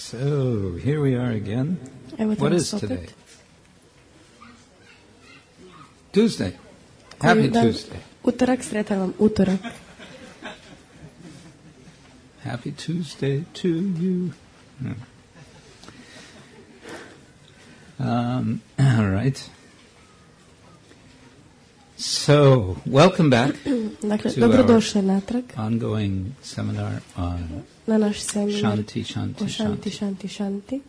So, here we are again. What is today? Tuesday. Happy Tuesday. Utorak, sretan vam utorak. Happy Tuesday to you. All right. So, welcome back Dakle, to dobrodošli natrag our ongoing seminar on na naš seminar Shanti, Shanti, o Shanti, Shanti. Shanti, Shanti.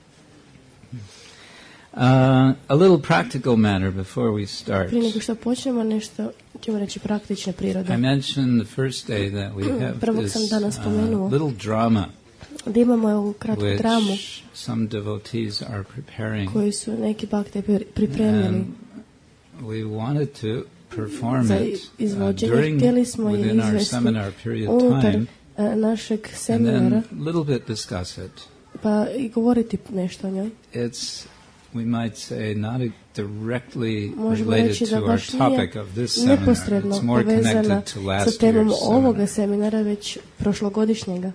A little practical matter before we start. Prije nego što počnemo, nešto ćemo reći praktične prirode. I mentioned the first day that we have Prvog sam this danas spomenuo little drama da imamo ovu kratku dramu which some devotees are preparing. koju su neki bakte pripremili And we wanted to perform za it izvođenje. during Htjeli smo je within our izvesti seminar period unutar time, našeg and seminara, then a little bit discuss it. pa i govoriti nešto o njoj. It's, we might say, not directly Možemo related reći to da our baš topic of this seminar. neposredno It's more povezana connected to sa last temom year's ovoga seminar. seminara, već prošlogodišnjega.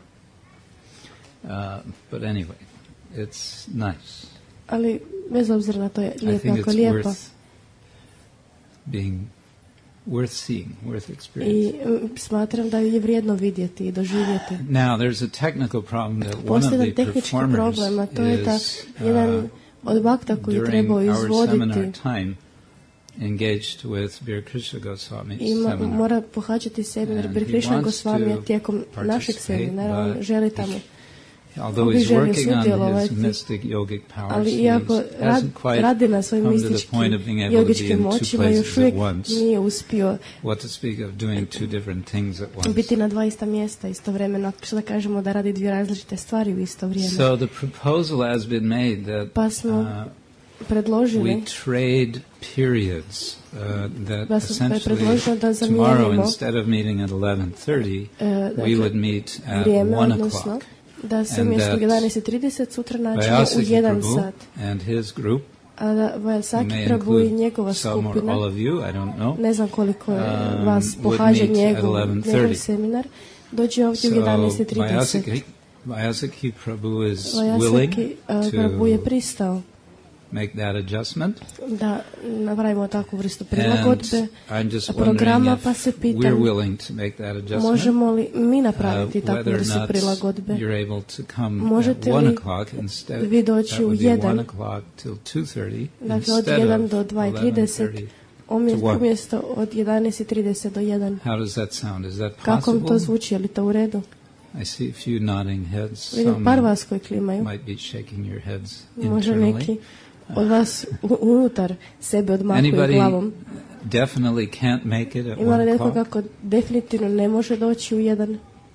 But anyway, it's nice. Ali bez obzira na to je I think jako it's lijepo. worth seeing, worth I experiencing. smatram da je vrijedno vidjeti i doživjeti. Now, there's a technical problem that one of Postoji the jedan tehnički performers problem, a to je da is jedan od bakta koji je during trebao our seminar izvoditi time engaged with Bir Krishna Goswami's i seminar. mora pohađati seminar And Bir he Krishna wants Goswamija to tijekom našeg participate, seminara. On but želi tamo. Although on bi he's želio working on his sudjelovati, mystic yogic powers, ali he iako hasn't quite radi na svojim come to the mističkim point of being able to be jogičkim in two moćima, još places uvijek at once. nije uspio What to speak of doing two different things at once. biti na dva ista mjesta istovremeno. Što da kažemo da radi dvije različite stvari u isto vrijeme. So the proposal has been made that Pa smo predložili we trade periods, that da se essentially predložilo da tomorrow zamijenimo instead of meeting at 11:30, dakle, we would meet at vrijeme, 1 odnosno o'clock. da se And umjesto that 11:30 sutra naćemo u Vajasaki 1 Prabhu sat. and his group, A da who Vajasaki may Prabhu i include njegova some or skupina, all of you, I don't know, ne znam koliko je vas would pohađa meet at njegov 11:30. seminar, dođe ovdje u So 11:30. Vajasaki Prabhu is willing Vajasaki Prabhu je to pristao make that adjustment. da napravimo takvu vrstu And prilagodbe I'm just programa, wondering pa se if pitam we're willing to make that adjustment. možemo li mi napraviti takvu Whether or vrstu not prilagodbe. you're able to come Možete at 1 li o'clock instead. vi doći That u would be 1, 1 o'clock till 2:30 dakle od instead 1 of do 2:30, 11:30. umjesto od 11:30 do 1. How does that sound? Is that Kako vam to possible? zvuči, je li to u redu? I see a few nodding heads. Vidim par Some vas koji klimaju. might be shaking your heads Može neki internally. od vas unutar sebe odmahuju Anybody glavom. definitely can't make it at Ima li 1 netko o'clock? kako definitivno ne može doći u 1?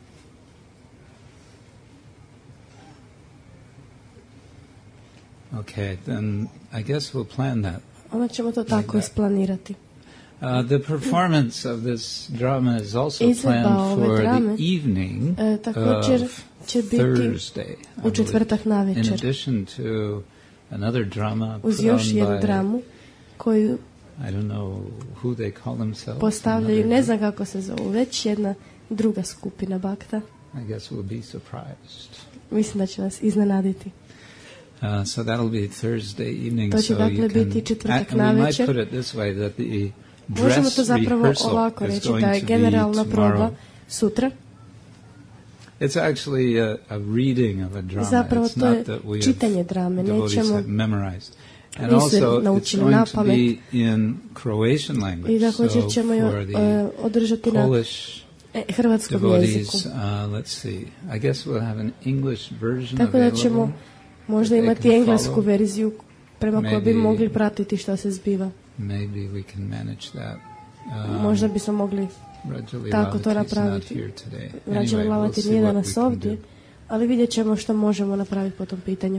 Okay, then I guess we'll plan that. Onda ćemo to tako isplanirati. The performance of this drama is also Izvedba planned ove for drame, the evening također of će biti Thursday, I u believe. četvrtak In navečer. addition to another drama put Uz još on jednu by, dramu koju I don't know who they call themselves. postavljaju, another ne group. znam kako se zovu, već jedna druga skupina bakta. I guess we'll be surprised. Mislim da će nas iznenaditi. So that'll be Thursday evening. To će So dakle you can, biti četvrtak and we might navečer. put it this way, that the Možemo dress to zapravo rehearsal ovako is reći, going da je to be generalna proba tomorrow. sutra. It's actually a reading of a drama. Zapravo It's to je not that we čitanje have drame, devotees nećemo have memorized. And nisu also, it's naučili going to napamet. be in Croatian I language. također So ćemo for the održati na Polish hrvatskom jeziku. devotees, let's see. I guess we'll have an English version Tako da available. ćemo možda that they imati can englesku follow. verziju prema kojoj bi Maybe- mogli pratiti što se zbiva. Maybe we can manage that. Možda bismo mogli Rajali tako to Lavati's not napraviti. here today. Rađe Anyway, Lavati we'll see nije what danas we can ovdje, do. ali vidjet ćemo što možemo napraviti po tom pitanju.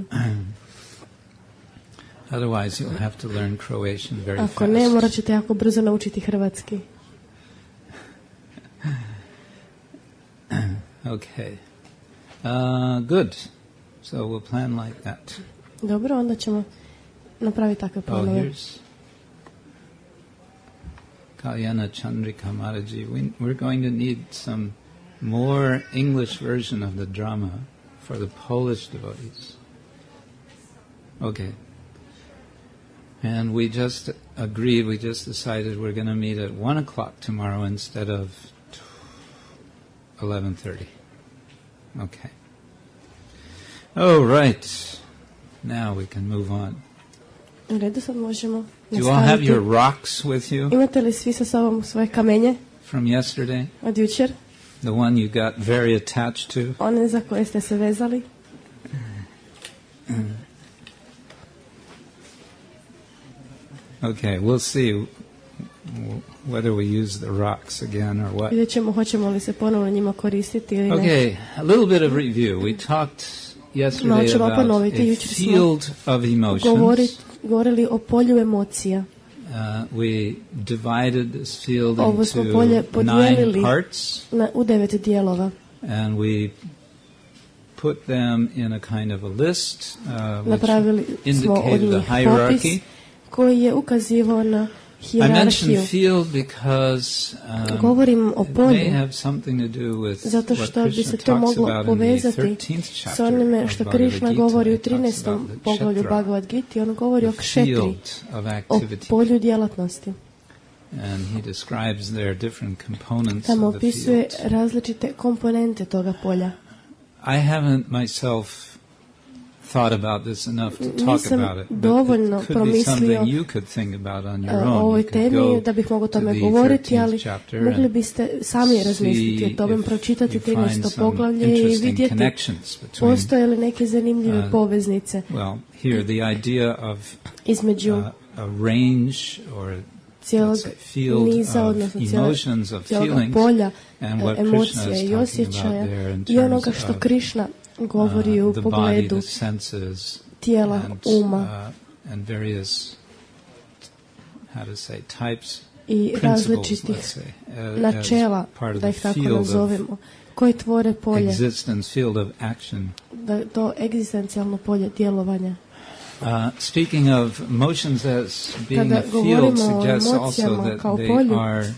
Otherwise, you'll have to learn Croatian very Ako fast. ne, morat ćete jako brzo naučiti hrvatski. Okay. Good. So we'll plan like that. Dobro, onda ćemo napraviti takve planove. Here's Kalyana Chandrika Maharaji. We're going to need some more English version of the drama for the Polish devotees. Okay. And we just decided we're going to meet at 1 o'clock tomorrow instead of 11:30. Okay. Oh, right. Now we can move on. U redu, sad možemo Do you all have nastaviti. your rocks with you Imate li svi sa sobom svoje kamenje from yesterday? od jučer? The one you got very attached to? One za koje ste se vezali? Okay, we'll see whether we use the rocks again or what. Vidjet ćemo hoćemo li se ponovno njima koristiti ili ne. Okay, a little bit of review. We talked yesterday Malo ćemo about ponoviti. a Jučer smo field of emotions. Govorili o polju emocija. We divided this field Ovo smo polje into 9 podijelili parts, u 9 dijelova. and we put them in a kind of a list, which Napravili smo od indicated a njih popis hierarchy. koji je ukazivao na I mentioned hijerarhiju. field because Govorim o it may polju have something to do with zato what što bi Krishna se to talks moglo about in the povezati 13th s chapter onime of što Bhagavad Krišna Gita. govori u He talks 13. about the poglavlju kshetra, Bhagavad Gita. On govori o the kšetri, field of o activity. polju djelatnosti. And he describes their different components Tamo of the opisuje field. različite komponente toga polja. I haven't myself thought about this enough to talk Nisam about it, but dovoljno it could be something promislio you could think about on your o own. ovoj You could temi go da bih mogao o to tome the govoriti, 13th ali chapter mogli and biste sami razmisliti see o tome, if pročitati you find 13. some poglavlje i interesting vidjeti connections between, postoje li neke zanimljive poveznice well, here the idea of između a range or cijelog let's say field niza, of odnosno emotions, of cijelog feelings, polja and what Krishna emocija is i talking about osjećaja there in i onoga terms što of Krišna govori u the body, pogledu the senses, tijela, uma and various, how to say, types, i principles, različitih let's say, as načela, part of da the ih tako field of nazovemo, koji tvore polje, existence, field of action. da to egzistencijalno polje djelovanja. Speaking of emotions as being Kada a field govorimo o suggests also emocijama that kao they polju, are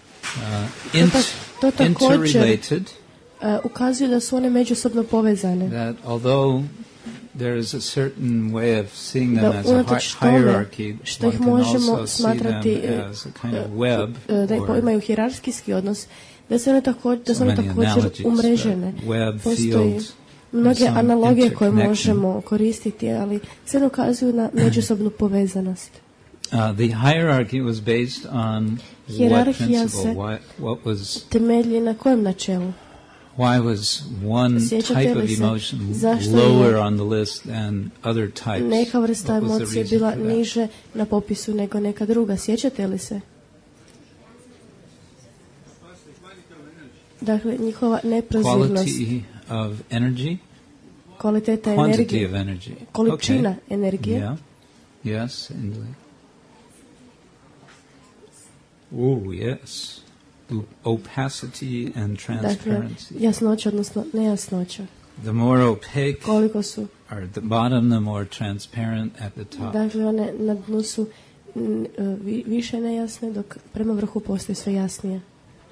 to također interrelated, ukazuje da su one međusobno povezane. that although there is a certain way of seeing them Da as a unatoč tome hierarchy, što one ih can možemo also see smatrati them as a kind of web, da or imaju hijerarhijski odnos, da su one so many također analogies, umrežene. but web, Postoji field, mnoge some analogije koje interconnection. možemo koristiti, ali sve ukazuju na međusobnu povezanost. The hierarchy was based on what Hijerarhija principle? se What was? temelji na kojem načelu? Why was one Sjećate type li of se emotion zašto lower je on the list than other types? neka vrsta What was the emocije reason bila for that? niže na popisu nego neka druga? Sjećate li se? Dakle, njihova neprozirnost, Quality of energy, kvaliteta quantity energije, of energy. količina Okay. energije. Yeah. Yes, indeed. Oh, yes. Opacity and Dakle, transparency. jasnoća, odnosno nejasnoća. The more opaque Koliko su, are at the bottom, the more transparent at the top. dakle, one na dnu su više nejasne, dok prema vrhu postoje sve jasnije.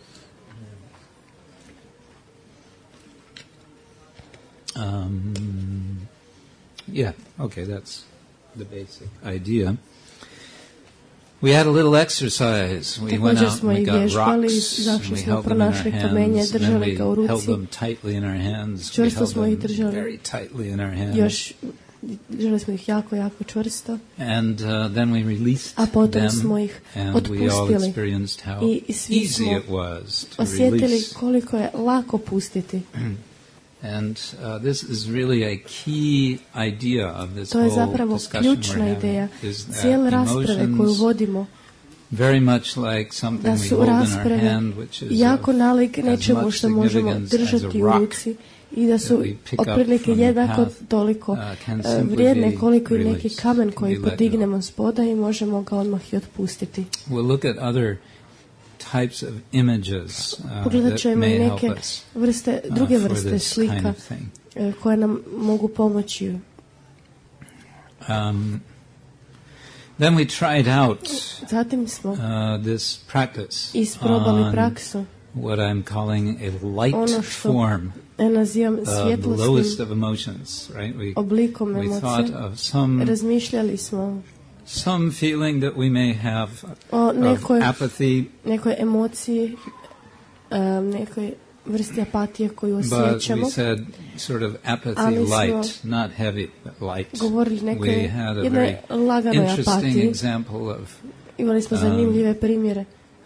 Yeah, okay, that's the basic idea. We had a little exercise. We went Također out smo and we i got vježbali, rocks and zašli we smo, held them in our pronašli kamenje, hands and then držali ga u we held ruci. them tightly in our hands. We Čvrsto held smo ih them držali. very tightly in our hands. Još držali smo ih jako, jako čvrsto, And then we released a potom them smo ih and we all otpustili experienced how i svi easy smo it was to osjetili release. koliko je lako pustiti. And this is really a key idea of this To je whole zapravo discussion ključna we're ideja having, is that cijele rasprave koju emotions, vodimo, very much like something da we su hold in our rasprave hand, which is jako nalik as nečemu much što možemo significance as a držati u rock ruci i da su that we pick up otprilike from the jednako path, toliko can simply vrijedne be koliko i neki released, kamen can koji be let podignemo s poda i možemo ga odmah i otpustiti. We'll look at other types of images Pogledat that ćemo i may help neke us vrste, druge for vrste this kind slika of thing. koje nam mogu pomoći. Then we tried out Zatim smo this practice isprobali on praksu what I'm calling a light ono što form nazivam of the lowest svjetlosnim of emotions, right? oblikom We thought emocije. of Razmišljali smo some feeling that we may have o of apathy, nekoj emociji, nekoj vrsti apatije koju but osjećamo. we said sort of apathy Ali smo light, not heavy, but light. Govorili nekoj We had a jednoj very laganoj interesting apatiji. example of Imali smo zanimljive primjere.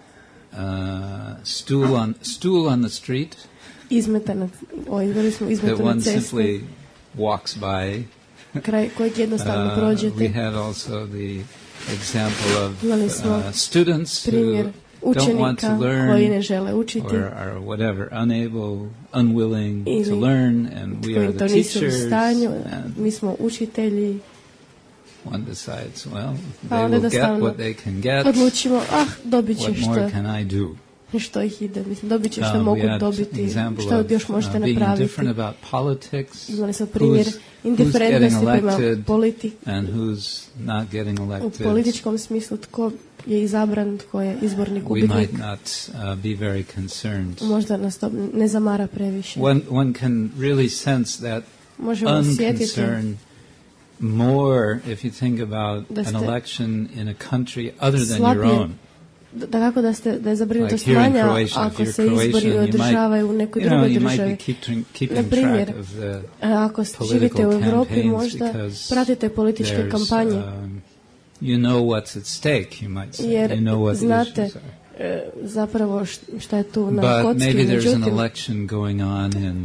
Stool on the street Imali smo that izmetanu one cestu simply walks by. kraj kojeg jednostavno prođete. We had also the example of Imali smo students who primjer don't want učenika to koji learn ne žele učiti or are whatever, unable, unwilling to ili learn, and we are koji the to nisu u teachers, stanju. and Mi smo učitelji. one decides, well, Pa they onda will get jednostavno what they can get, odlučimo, dobit će what more can I do? što ih ide. Mislim, dobit će što We mogu had dobiti, example što of još možete being napraviti. indifferent about politics, Imali smo primjer who's indiferentnosti getting prema elected politici. and who's not getting U elected. političkom smislu tko je izabran, tko je izborni We gubitnik. might not be very concerned. Možda nas to ne zamara previše. One can really sense that Možemo osjetiti unconcern more if you think about da an ste election in a country other than your slabije, own. da je zabrinutost Like here in manja Croatia, if ako you're se izbori Croatian, you održavaju u nekoj drugoj might državi. be keeping Na primjer, track of the ako živite u Europi, campaigns možda because pratite političke kampanje, you know what's at stake, you might say. jer You know what the znate issues are. zapravo šta je tu na But kocki. maybe there's an Međutim, election going on in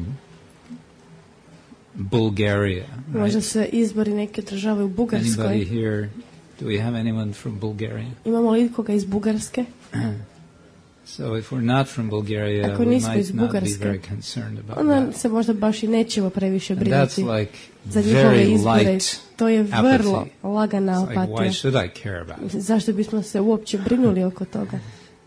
Bulgaria, možda right? se izbori neke države u Bugarskoj. Anybody here? Do we have anyone from Bulgaria? Imamo li ikoga iz Bugarske? So if we're not from Bulgaria, Ako we nismo might iz not be Bugarske, very concerned about onda that. se možda baš i nećemo previše And brinuti that's like za njihove very izbore. light To je vrlo apathy. lagana It's like, apatija. why should I care about it? Zašto bismo se uopće brinuli oko toga?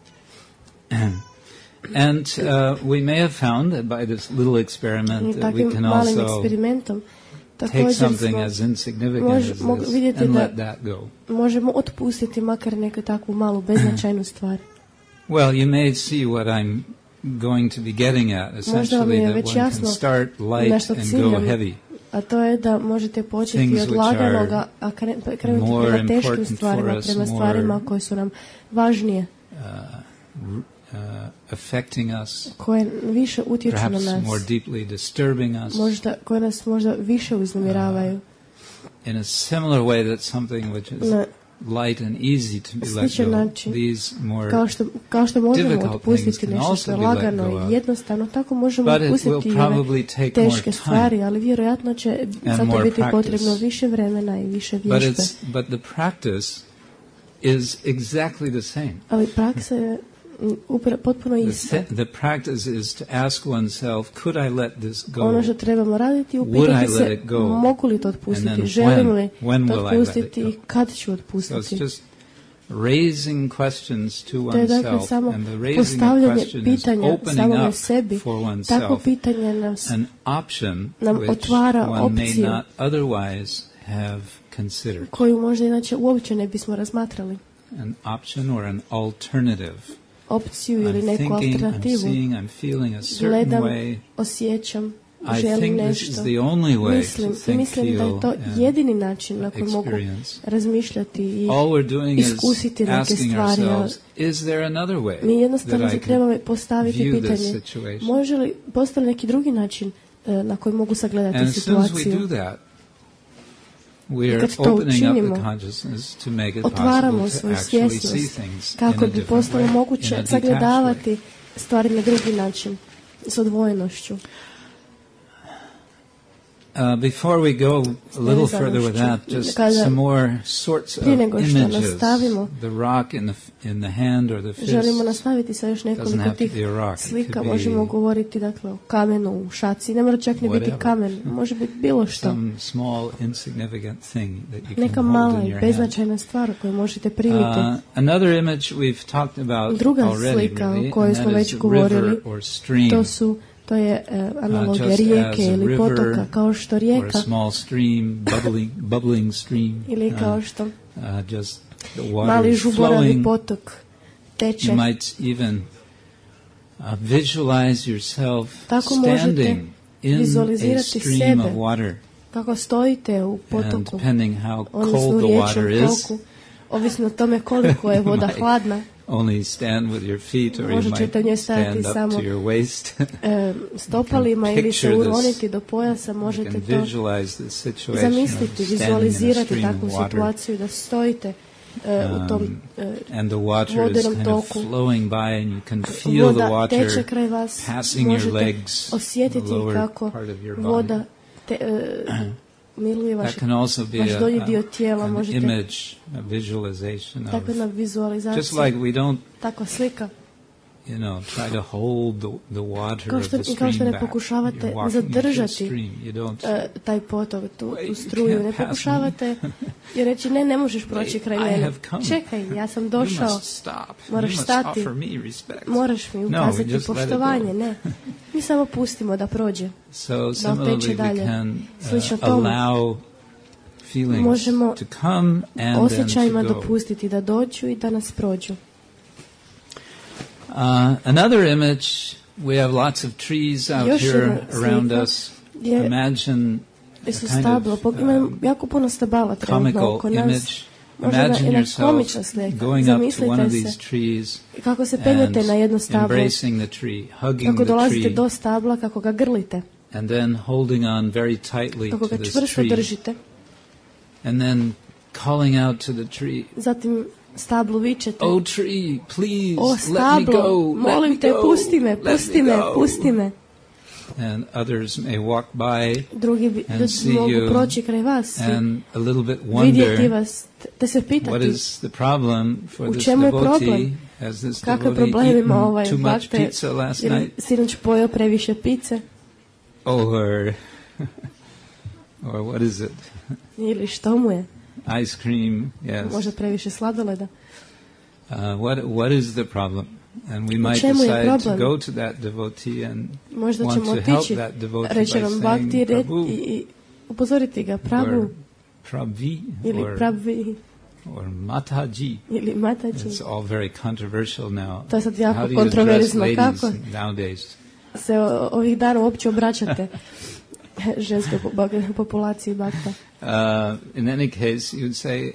And we may have found that by this little experiment that we Takvim can malim also eksperimentom take također something smo as insignificant as mogu this vidjeti and da let that go. možemo otpustiti makar neku takvu malu beznačajnu stvar. Well, you may see what I'm going to be getting at, essentially that već one can jasno start na light što and go ciljam. heavy. A to je da možete početi Things od which laganoga, a krenuti more prema teškim important stvarima, for us, prema more stvarima koje su nam važnije, Affecting us, koje više utječu na perhaps nas, more deeply disturbing us, koje nas možda više uznemiravaju. in a similar way that something which is Na light and easy to be let sličan go. način, These more kao što možemo difficult otpustiti things can nešto also što je be let lagano go of. i jednostavno, tako možemo But it will otpustiti i ove probably take teške more stvari, time ali vjerojatno će and zato more biti practice. potrebno više vremena i više But vježbe. but the practice is exactly the same. Ali praksa je potpuno ista. The practice is to ask oneself, could I let this go? Ono što trebamo raditi je Would upitati I let se it go? mogu li to And otpustiti, then želim li when to will I let it otpustiti go? i kad ću So it's otpustiti. just raising questions to To je dakle oneself, samo and the raising of postavljanje question is pitanja opening samome up sebi. for Tako oneself pitanje nas an option nam which otvara one may opciju not otherwise have considered. koju možda inače uopće ne bismo razmatrali. An option or an alternative. Opciju ili I'm neku thinking, I'm alternativu. seeing, I'm feeling a certain Gledam, way. osjećam, I želim think this is nešto. the only way to think, Mislim da feel, je to and jedini način na koji mogu experience. razmišljati i All we're doing is iskusiti neke asking stvari. ourselves, is there another Mi way jednostavno that se I can trebamo postaviti view this pitanje, situation? može li, postoji neki drugi način na koji mogu sagledati And as soon as we situaciju. do that, we are Kad to opening up učinimo, the consciousness to make it otvaramo possible to svoju actually see svjesnost things in kako a bi different postalo way, in moguće a detached sagledavati way. stvari na drugi način, s odvojenošću. Before we go a little further with that, just some more sorts of Prije nego što images. nastavimo, The rock in the hand or the fist želimo nastaviti sa još doesn't nekoliko have to tih be a rock. It slika. could be Možemo govoriti dakle o kamenu, u šaci, ne mora čak ni biti whatever. kamen, može biti bilo što. some small insignificant thing that you Neka can hold mala in i your hand. beznačajna stvar koju možete primiti. Another image we've talked about Druga already, slika o really, kojoj and smo that već is a govorili, river or stream. To je analogija just rijeke as a ili river potoka, kao što or a rijeka small stream, bubbling stream. ili kao što Just the water mali is žuboravi flowing. potok teče. You might even Visualize yourself Tako možete standing in a vizualizirati stream sebe of water. kako stojite u And potoku, depending how odnosno cold u the water riječnom is, toku, ovisno o tome koliko je voda might hladna, only stand with your feet, or you možda might ćete u njoj stajati stand up samo to your waist. stopalima ili se picture this. uroniti do pojasa, You možete can to visualize the situation of zamisliti, standing in a vizualizirati stream takvu of water. situaciju da stojite u tom And the water is vodenom kind of toku. flowing by, and you can feel the Voda teče water kraj vas, passing your možete legs, the osjetiti lower kako part of your voda body. miluje That can also be vaš donji dio an tijela, možete image, a visualization of, takva jedna just vizualizacija, like we don't, takva slika. try to hold the water Kao of što, the kao što stream ne back. pokušavate You're walking into a zadržati stream. You don't. taj potok, tu Wait, you struju, can't ne pass pokušavate i reći ne možeš proći Wait, kraj I mene. have come. Čekaj, ja sam You došao, must stop. moraš You must stati. offer me respect. moraš mi No, ukazati we just let it poštovanje. go. Ne, mi samo pustimo da prođe. So Da similarly, oteče we dalje. can Slično tomu, allow feelings možemo to come and then osjećajima to go. dopustiti da dođu i da nas prođu. Another image, we have lots of trees out Još here jedna around slika us. je- Imagine a Su kind stablo, of ima jako puno stabala trenutno comical oko nas. image. Možda Imagine jedna yourself komična slika. going up to one Zamislite of se these trees kako se penjete and na jedno stablo, embracing the tree, hugging kako the dolazite tree, do stabla, kako ga grlite, and then holding on very tightly kako to ga this čvrsto tree, držite. and then calling out to the tree, Zatim stablu vičete: "Oh tree, please o let me stablo, go, molim let te, me go, pusti me, let me pusti me, go." pusti me. And others may walk by Drugi and ljudi see mogu you proći kraj vas i and a little bit vidjeti wonder vas, te se what pitati is the problem for u this čemu je devotee. problem? Has this Kakve devotee probleme ima eaten ovaj too much bakte, pizza last jer night? sinoć pojeo previše pice Or what is it? ili što mu je, Ice cream, yes. možda previše sladoleda. What is the problem? And we might čemu je decide to problem? go to that devotee and Možda want ćemo to help otići, that devotee reći by vam saying Bhakti Prabhu i upozoriti ga: or Prabhu Prabhi ili or Prabhi Mataji. ili Mataji. It's all very controversial now. To je sad jako How do you kontroverzno. address Kako ladies nowadays? se ovih dana uopće obraćate ženskoj populaciji Bhakta? In any case, you'd say,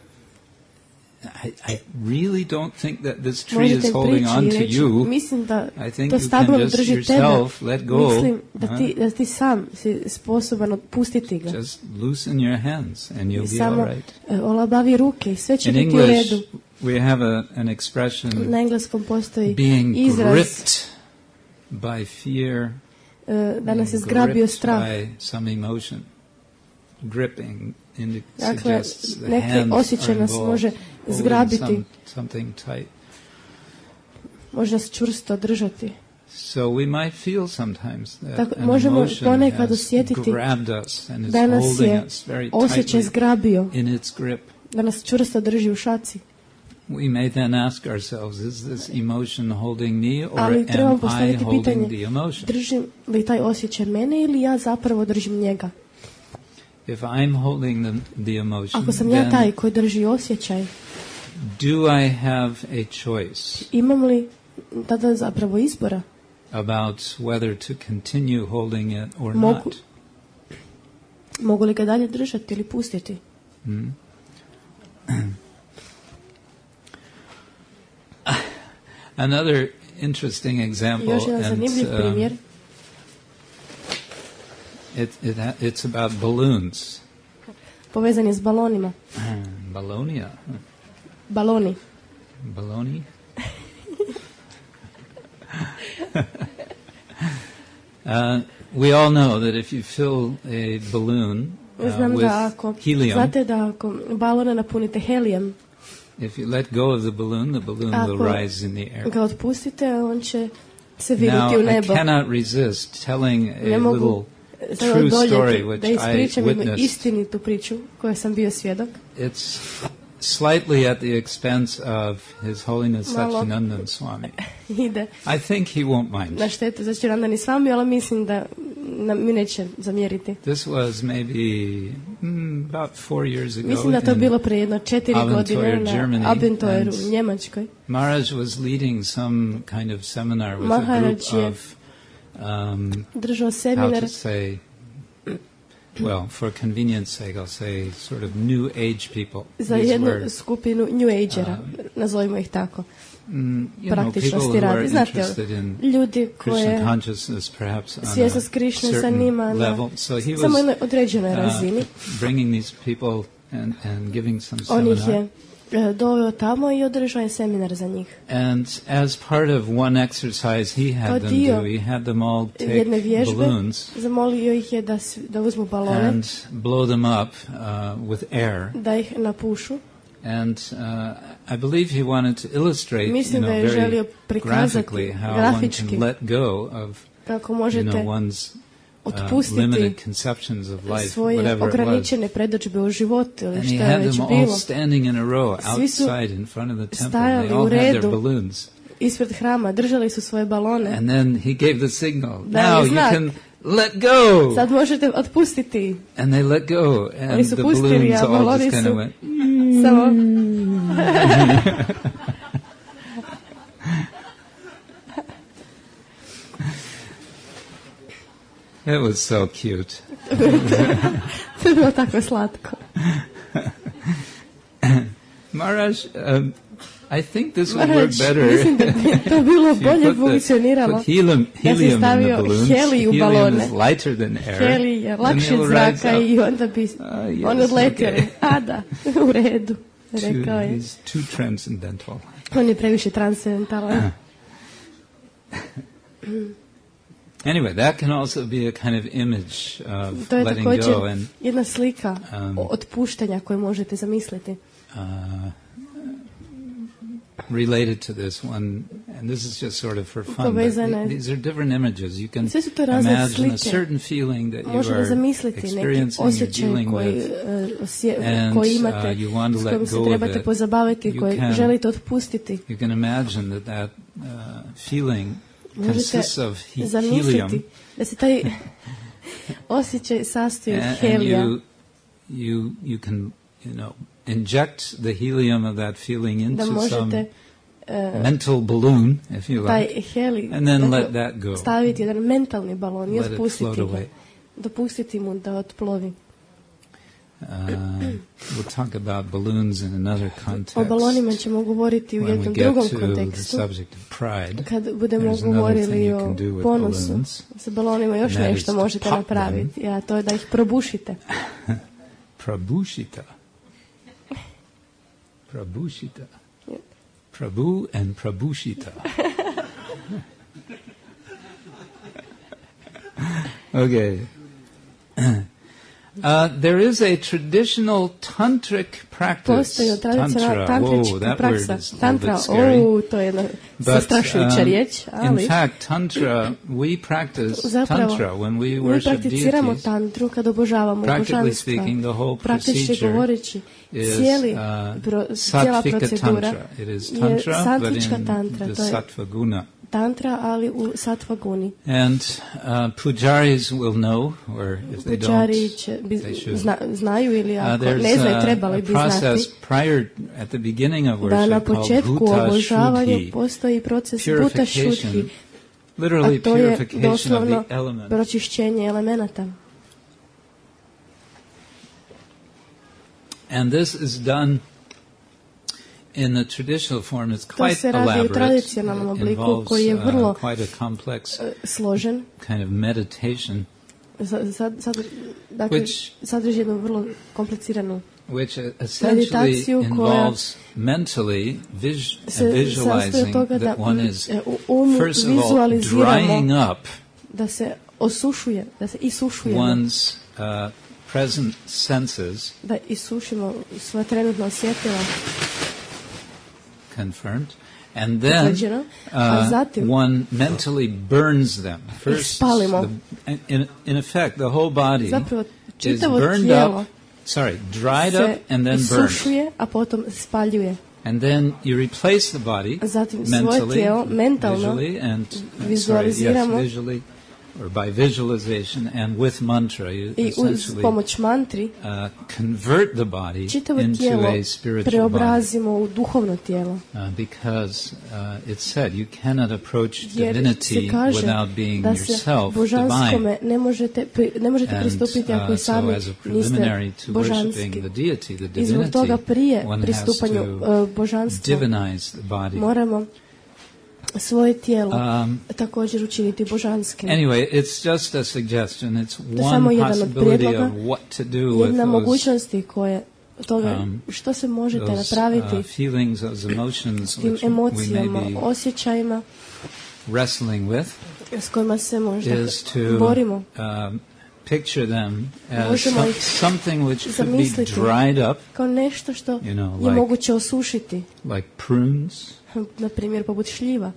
I really don't think that this tree Možete is holding on prići i to reći: you. mislim da I think to you stablo can just drži tebe. yourself let go. Mislim da ti sam si sposoban otpustiti ga. Just loosen your hands and I you'll be samo all right. Olabavi ruke i sve će In biti u English, redu. we have an expression, Na engleskom postoji being izraz gripped by fear, da nas je being zgrabio gripped strah. by some emotion. Gripping Dakle, suggests the neki hands osjećaj are nas involved, može holding zgrabiti, something tight. može nas čvrsto držati. So we might feel sometimes that Tako, an možemo emotion ponekad has osjetiti grabbed us and is da nas holding je us very osjećaj tightly zgrabio, in its grip. da nas čvrsto drži u šaci. We may then ask ourselves, is this emotion holding me or Ali trebamo am I postaviti holding pitanje: the emotion? držim li taj osjećaj mene ili ja zapravo držim njega? If I'm holding the emotion, Ako sam ja then taj koji drži osjećaj, do I have a choice imam li tada zapravo izbora? about whether to continue holding it or Mogu- not? Mogu li ga dalje držati ili pustiti? Another interesting example, Još jedan zanimljiv primjer. it's about balloons. Povezan je s balonima. Ballonia. Baloni. Baloney? We all know that if you fill a balloon Znam da with ako, helium, znate da ako balone napunite helijem, if you let go of the balloon will ako rise in the air. ga otpustite, on će se Now, vinuti u I nebo. cannot resist telling Ne a mogu little sada true story odoljeti which da I ispričam jednu witnessed. istinitu priču koje sam bio svjedok. It's slightly at the expense of His Holiness Malo. Satchidananda Swami. Ide I think he won't mind. na štetu za Chirandan i s vami, ali mislim da mi neće zamjeriti. This was maybe about 4 years ago. Mislim da to bilo prije jedno 4 godine Germany, na Abenteuer u Njemačkoj. Maharaj was leading some kind of seminar with a group of držao how seminar to say, well, for convenience sake, I'll say sort of new age people. za These jednu were, skupinu New Agera, nazovimo ih tako. you know, people Praktičnosti who are radi. Znate, interested in ljudi Krishna koje consciousness, perhaps on a svjesnost Krišne certain zanima na level. So he samo was jednoj određenoj razini. bringing these people and giving some On ih seminar. je doveo tamo i održao je seminar za njih. And as part of one exercise he had them do, he had them all Jedne take vježbe balloons zamolio ih je da uzmu balone, and blow them up with air. da ih napušu. And I believe he wanted to illustrate, Mislim da je želio very prikazati graphically how one grafički can let go of, kako možete one's otpustiti limited conceptions of life, svoje whatever it was. ograničene predodžbe o životu ili And što he je had već them all bilo. standing in a row Svi su outside in front of the temple. stajali They u all had their redu. balloons. Ispred hrama držali su svoje balone. And then he gave the signal. Dao Now je you znak. can let go. Sad možete otpustiti. And they let go. Oni And su the pustili, balloons a all baloni just kind of su went. samo It was so cute. to je bilo tako slatko. Maharaj, I think this would Maharaj, work better. mislim da bi to bilo if you bolje put funkcioniralo. put helium in the stavio balloons. helij u Helium balone. is lighter than air. Heli je and lakši he'll od rise zraka up i onda bi yes, on odletio. okay. A da, u redu, rekao je. He's too transcendental. On je previše transcendentalan. Anyway, that can also be a kind of image of To je letting također go and jedna slika otpuštanja koju možete zamisliti. related to this one, and this is just sort of for fun, but Povezane. these are different images. You can Sve su to razne imagine a slike. certain feeling that you Možete are zamisliti neki experiencing, you're osjećaj dealing koji, with, koji imate, you want to s let kojim se go of trebate it. pozabaviti, You koji can- želite otpustiti. You can imagine that feeling Možete consists of zamisliti helium, da se taj osjećaj sastoji od and helija. you can, inject the helium of that feeling Da into možete some mental balloon, if you taj like, heli and then let that go. staviti jedan mentalni balon i Let it otpustiti float ga. away. Dopustiti mu da otplovi. We'll talk about balloons in another context. O balonima ćemo govoriti u When we jednom get drugom to the kontekstu. subject of pride, Kad budemo there's another govorili thing you o can do with ponosu, balloons, sa balonima još and that nešto is to možete pop napraviti, a to je da ih probušite. Prabhushita. Prabhushita. Prabhu and Prabhushita. Okay. There is a traditional tantric practice. Postoji tradicionalna tantrička that praksa. word is a little Tantra, bit scary. to je jedna But, zastrašujuća riječ, in ali fact, tantra, we practice zapravo tantra when we mi worship prakticiramo deities. tantru kad obožavamo Practically božanstva. speaking, the whole Praktički procedure govoreći, is cijela sattvika procedura tantra. It is je tantra, but santvička in tantra, the to je sattva guna. tantra, ali u sattva guni. And pujaris will know, or if they Puđari don't, they should. znaju ili ako There's ne znaju, a trebali bi process znati prior, at the beginning of da na worship, called početku bhuta obožavanja shuddhi, postoji proces buta šuthi, purification, literally a to je purification of doslovno the elements. pročišćenje elemenata. And this is done in the traditional form. It's To quite se radi u elaborate. tradicionalnom It obliku involves koji je vrlo quite a complex složen. kind of meditation, Dakle, Which- sadrži jednu vrlo kompliciranu which essentially meditaciju koja involves mentally se sastoji od visualizing toga da that one is u umu first of all vizualiziramo drying up da se osušuje, da se isušujemo, one's present senses, da isušimo svoje trenutno osjetila, confirmed, and then potvrđeno, a zatim one mentally burns them. First, spalimo. in effect, the whole body Zapravo, is čitavo burned tijelo up, dried se up and then burned. isušuje, a potom spaljuje. And then you replace the body Zatim svoje mentally, tijelo mentalno visually, and vizualiziramo visually, or by visualization and with mantra, you I uz essentially pomoć mantri convert the body čitavo into tijelo a spiritual body. preobrazimo u duhovno tijelo. Because it's said you cannot approach Jer divinity se kaže without being da se yourself božanskome divine. ne možete pristupiti ako i So sami as a preliminary niste to božanski. worshiping the deity, the I zbog toga divinity, prije one has pristupanju to božanstvu divinize the body. moramo svoje tijelo također učiniti božanskim. Anyway, it's just a suggestion. It's To je samo one jedan od possibility prijedloga, of what to do with jedna those mogućnosti koje toga što se možete napraviti feelings, those emotions s tim which we emocijama, may be osjećajima wrestling with, s kojima se možda is to borimo. picture them as Možemo ih something which could be zamisliti dried up, kao nešto što you know, je like- moguće osušiti, like prunes, na primjer poput šljiva.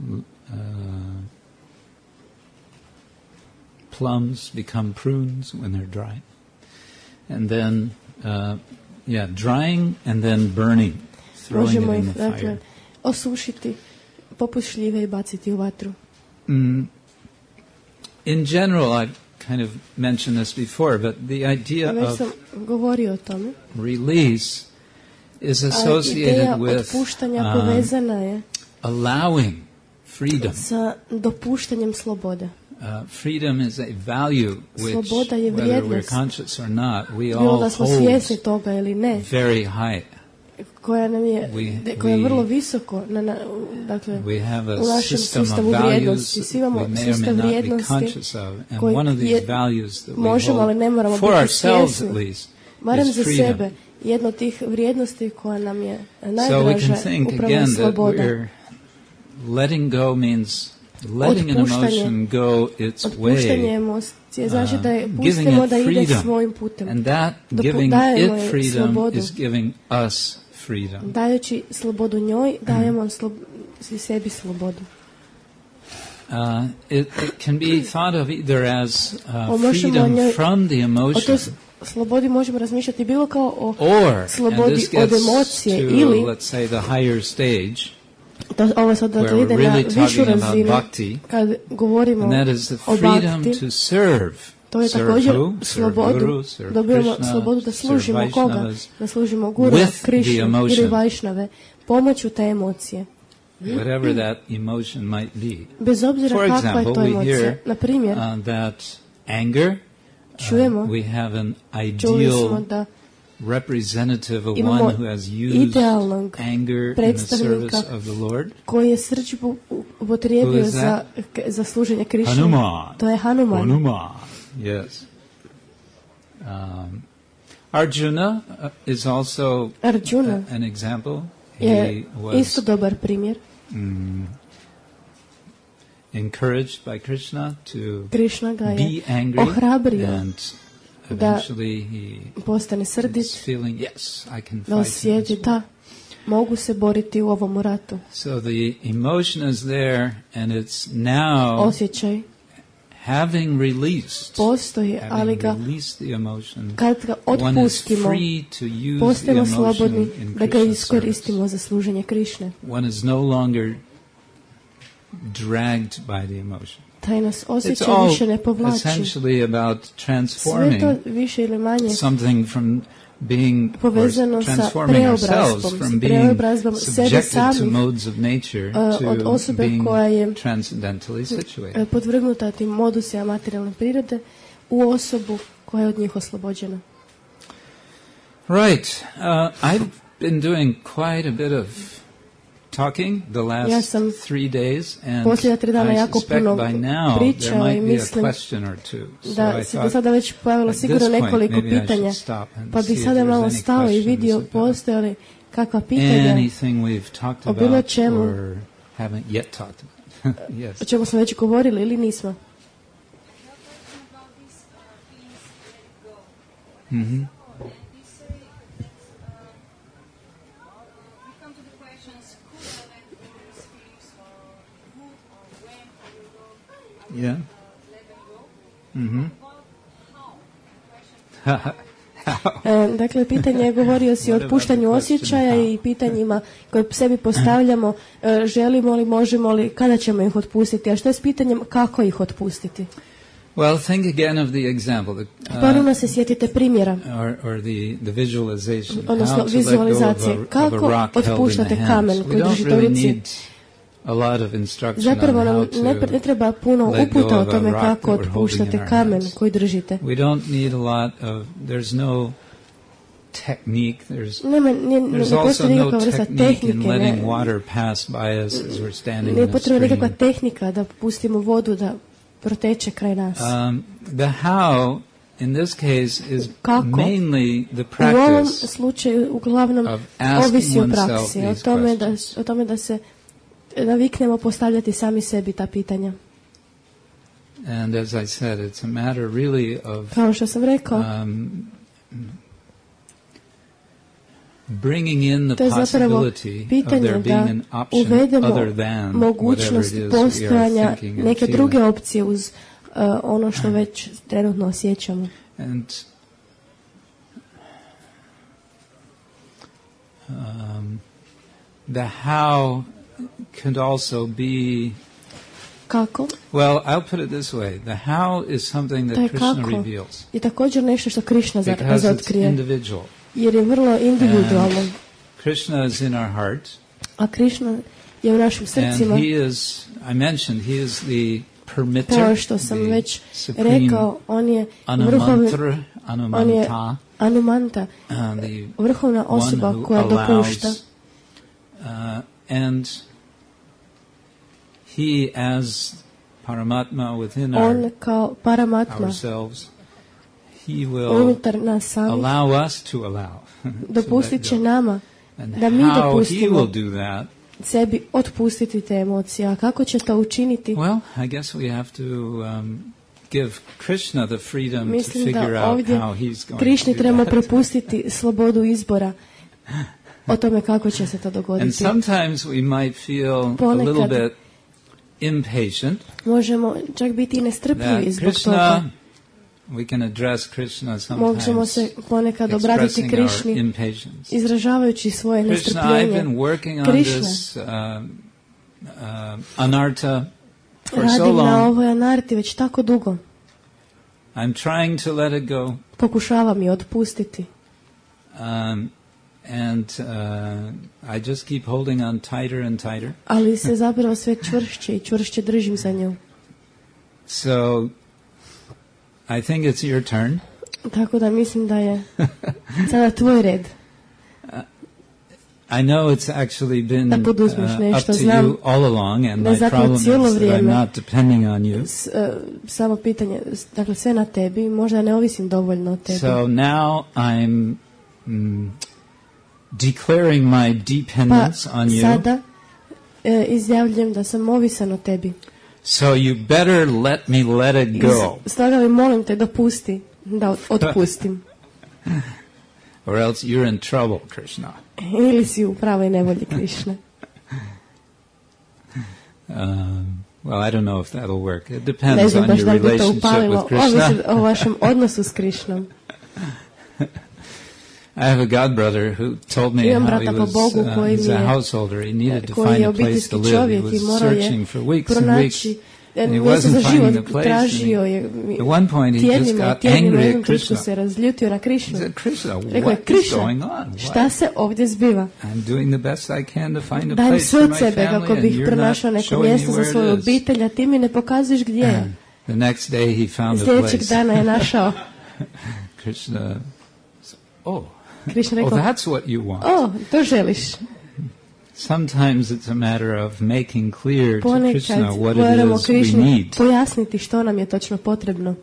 plums become prunes when they're dry. And then, drying and then burning, throwing Možemo it in ih the fire. osušiti poput šljive i baciti u vatru. In general, I've kind of mentioned this before, but the idea Već sam of govorio o tome. release is A associated ideja with otpuštanja povezana je allowing freedom. sa dopuštanjem slobode. Freedom is a value which, Sloboda je whether we're vrijednost. conscious or not, we Bilo all da smo hold svjesni toga ili ne, very high. koja nam je, koja je vrlo visoko dakle, We have a u našem system of sustavu values vrijednosti. Svi imamo we may or may sustav not be vrijednosti conscious of, and koji one of these je- values that we možemo, ali ne moramo hold for biti ourselves at svjesni. least Barem is za freedom. sebe, jedna od tih vrijednosti koja nam je So we najdraža can think upravo je again that sloboda. we're letting go means letting an Otpuštanje. emotion go its Otpuštanje way, emocije znači da je giving pustimo it da ide freedom. svojim putem. And that giving dajemo it joj freedom slobodu. is giving us freedom. Dajući slobodu njoj, dajemo sebi slobodu. It can be thought of either as Možemo freedom njoj- from the O emotion, toj slobodi možemo razmišljati bilo kao o or, and slobodi this od gets emocije to, ili, let's say, the higher stage, ovo sad where dakle we're ide na really višu talking about razinu, bhakti, kad govorimo and that is the o freedom bhakti, to serve. to je Serve također who? Serve slobodu, Guru, serve dobijamo Krishna, slobodu da serve služimo koga, Vaishnavas, da služimo Guru, with the Krišnu emotion. ili Vajšnave, pomoću te emocije. whatever that emotion might be. Bez obzira For kakva je to example, we emocija. hear Na primjer, that anger, čujemo, we have an čuli smo ideal da representative of imamo one who has used idealnog anger in the predstavnika service of the Lord. koji je srdžbu Who upotrijebio is that? za služenje Krišnu. Hanuman. To je Hanuman. Hanuman, yes. Arjuna is also Arjuna an example. je He was isto dobar primjer. encouraged by Krishna to Krišna ga be je angry, ohrabrio and eventually he postane is srdit, feeling, yes, I can da fight in osjeti this war. da mogu se boriti u ovom ratu. So the emotion is there, and it's now Osjećaj having released, postoji, ali having ga released the emotion, kad ga one is otpustimo, free to use the postajemo slobodni emotion in da ga Krishna's iskoristimo service. za služenje Krišne. One is no longer dragged by the emotion. Taj nas It's osjećaj all više ne povlači. essentially about Sve transforming to više ili manje something from being, or povezano sa transforming ourselves from being preobrazbom sebe subjected to samih, modes of nature od to osobe being koja je transcendentally situated. podvrgnuta tim modusima materijalne prirode u osobu koja je od njih oslobođena. Right. I've been doing quite a bit of talking the Ja last sam 3 days, and posljednja 3 dana I jako suspect puno by now there pričao i might be a mislim question or two. So da I se do thought sada već pojavilo at sigurno this point nekoliko maybe I should pitanja, stop and pa see bih if sada there's malo any stao i questions vidio about postoje li kakva pitanja anything we've talked o bilo about čemu. or haven't yet talked about. Yes. o čemu smo već govorili ili nismo. Mm-hmm. Yeah. Mm-hmm. Dakle, pitanje je, govorio si o otpuštanju osjećaja i pitanjima koje sebi postavljamo, želimo li, možemo li, kada ćemo ih otpustiti, a što je s pitanjem kako ih otpustiti? Well, think again of the example. Ponovno se sjetite primjera, or the visualization. odnosno How to let vizualizacije. go of a Kako rock held in otpuštate the kamen hands. koji We don't držite u really ruci? need a lot of instruction Zapravo on nam how ne treba puno let go uputa o of a tome rock kako that we're holding in otpuštate our kamen hands. koji držite. We don't need a lot of, there's no technique, there's Ne also postoji no nikakva vrsta technique in tehnike, letting water pass by us as we're standing ne in a potrebna nikakva stream. tehnika da pustimo vodu da proteče kraj nas. The how in this case is Kako? mainly the U ovom practice slučaju uglavnom of asking ovisi o oneself praksi, these o tome da se naviknemo postavljati sami sebi ta pitanja. And as I said, it's a matter really of Kao što sam rekao, bringing in the to je zapravo possibility of pitanje there being da an option uvedemo other than whatever mogućnost it is we are postojanja thinking and neke feeling. druge opcije uz ono što već trenutno osjećamo. And the how could also be, Kako? well, I'll put it this way. The how is something Taj that Krishna kako reveals je također nešto što Krishna because it's razotkrije, individual. jer je vrlo individualno. And Krishna is in our heart. A Krishna je u našim srcima. And he is, I mentioned, he is the permitter, Kao što sam the već supreme rekao, on je vrhovni, on je Anumanta, the vrhovna osoba one who koja dopušta. And he as Paramatma within On kao Paramatma ourselves, he will unutar nas samih allow us to allow. dopustit će nama And da mi how he dopustimo will do that, sebi otpustiti te emocije. A kako će to učiniti? well, I guess we have to give Krishna the freedom to Mislim figure da out ovdje how he's going Krišni to do trebamo that. prepustiti slobodu izbora o tome kako će se to And dogoditi. sometimes we might feel a Ponekad little bit impatient možemo čak biti i nestrpljivi that zbog toga. Krishna, we can address Krishna Možemo sometimes se ponekad obratiti expressing our Krišni impatience. izražavajući svoje Krishna, I've nestrpljenje. been working on Krishna, this anartha for so radim na long. ovoj anarti već tako dugo. I'm trying to let it go. Pokušavam je otpustiti. And I just keep holding on tighter and tighter. Ali se zapravo sve čvršće i čvršće držim za nju. So I think it's your turn. Tako da mislim da je sada tvoj red. I know it's actually been Da poduzmeš up nešto, to znam you all along, and da my zapravo problem is cijelo that I'm vrijeme not depending on you. Samo pitanje, dakle sve na tebi, možda ne ovisim dovoljno o tebi. So now I'm declaring my dependence Pa on you. sada izjavljujem da sam ovisan o tebi. So you better let me let it go, Stoga mi molim te dopusti da otpustim. or else you're in trouble, Krishna. Ili si u pravoj nevolji, Krišna. Well, I don't know if that'll work. It Ne depends znam on baš your da li bi to relationship upalilo. with Krishna. Ovisi o vašem odnosu s Krišnom. I have a godbrother who told me Imam how he brata po was Bogu koji he's mi a je householder. He needed to koji find je a place to obiteljski live. He čovjek i was morao searching je for weeks and weeks. pronaći And he mjesto za wasn't život. finding the place. Tražio And je at one point he just tjednima got i tjednima. angry Jednom at trenutku Krishna. se razljutio na He Krišnu. said, Krishna, Rekao je, what is Krišna, going on? šta Why? se ovdje zbiva? I'm doing the best I can to find a Dajem place sve for od my sebe family kako and bih you're pronašao not neko showing mjesto me za where svoju it is. obitelj, a ti mi ne pokazuješ gdje je. The next day he found a Sljedećeg place. dana je našao. Krishna, oh, Krišna oh, rekao, that's what you want. to želiš. Sometimes it's a matter of making clear to Ponekad Krishna what moramo it is we Krišni need. pojasniti što nam je točno potrebno.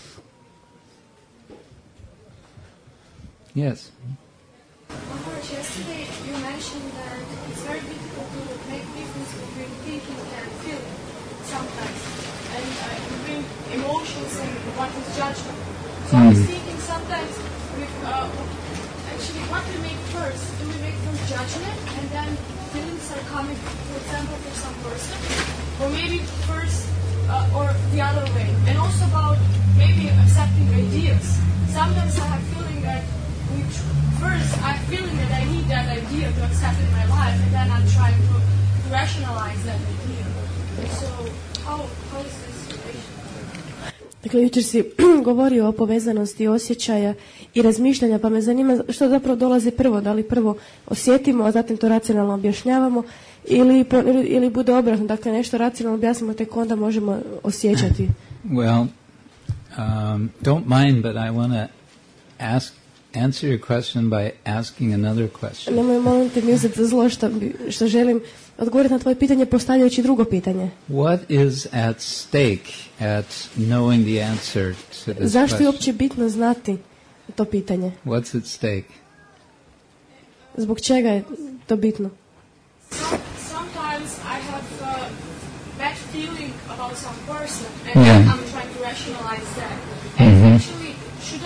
Yes. Maharaj, yesterday you mentioned that it's very difficult to make difference between thinking and feeling sometimes, and between emotions and what is judgment. So I was thinking sometimes with actually what we make first. Do we make from judgment and then feelings are coming, for example, for some person, or maybe first or the other way? And also about maybe accepting ideas. Sometimes I have feeling that first, I'm feeling that I need that idea to accept in my life, and then I'm trying to rationalize that idea. So, how is this situation? Dakle, jučer si govorio o povezanosti osjećaja i razmišljanja, pa me zanima što zapravo dolazi prvo, da li prvo osjetimo, a zatim to racionalno objašnjavamo, ili bude obratno, dakle nešto racionalno objasnimo, tek onda možemo osjećati. Well, don't mind, but I want to answer your question by asking another question. Nemoj, molim te mi uzeti za zlo što želim odgovoriti na tvoje pitanje postavljajući drugo pitanje. What is at stake at knowing the answer to this Zašto je question? uopće bitno znati to pitanje? What's at stake? Zbog čega je to bitno? Sometimes I have a bad feeling about some person, and I'm trying to rationalize that. And actually, should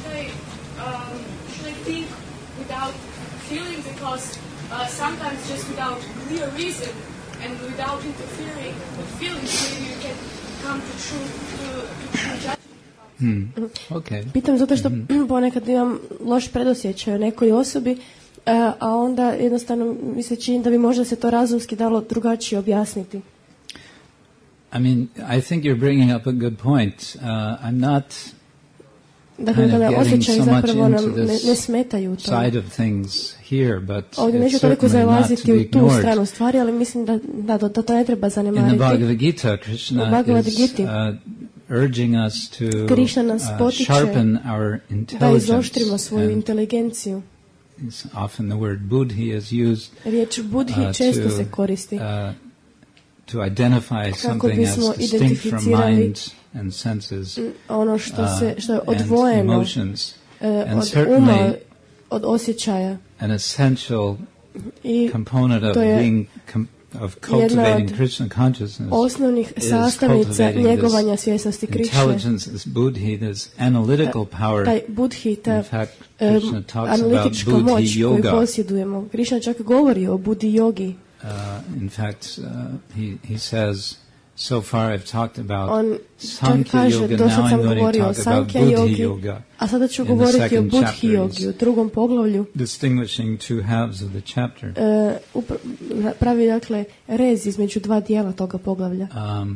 I think without feeling? Because sometimes just without clear reason and without interfering with feelings, maybe you can come to true judgment. Okay. Pitam zato što ponekad imam loš predosjećaj o nekoj osobi, a onda jednostavno mi se čini da bi možda se to razumski dalo drugačije objasniti. I mean, I think you're bringing up a good point. I'm not Dakle, kada getting osjećaj so much zapravo nam into ne this smetaju u tom. side of things here, but Ovdje it's neću toliko certainly not to zalaziti be u tu ignored. stranu stvari, ali mislim da to ne treba In the zanemariti. Bhagavad Gita, Krishna U Bhagavad is Giti urging us to Krishna nas potiče sharpen our da intelligence. izoštrimo svoju And inteligenciju. often the word buddhi is used Riječ buddhi često se koristi to identify something as bismo distinct from identificirali mind and senses ono što je and odvojeno emotions. And od uma, certainly od osjećaja. an essential I component of to je being of cultivating Krishna consciousness osnovnih is sastavnica cultivating njegovanja this svjesnosti Krišne. intelligence, this buddhi, this analytical power. Taj buddhi, ta In fact, Krishna talks about analitička buddhi moć koju yoga. posjedujemo. Krišna čak govori o buddhi jogi. In fact, he says, so far I've talked about On Sankhya kaže, yoga, do now sad I'm sam going to govorio o talk about Sankhya buddhi jogi, yoga. a sada ću In the govoriti o second buddhi chapter, jogi he's u drugom poglavlju. distinguishing two halves of the chapter. Pravi, dakle, rez između dva dijela toga poglavlja.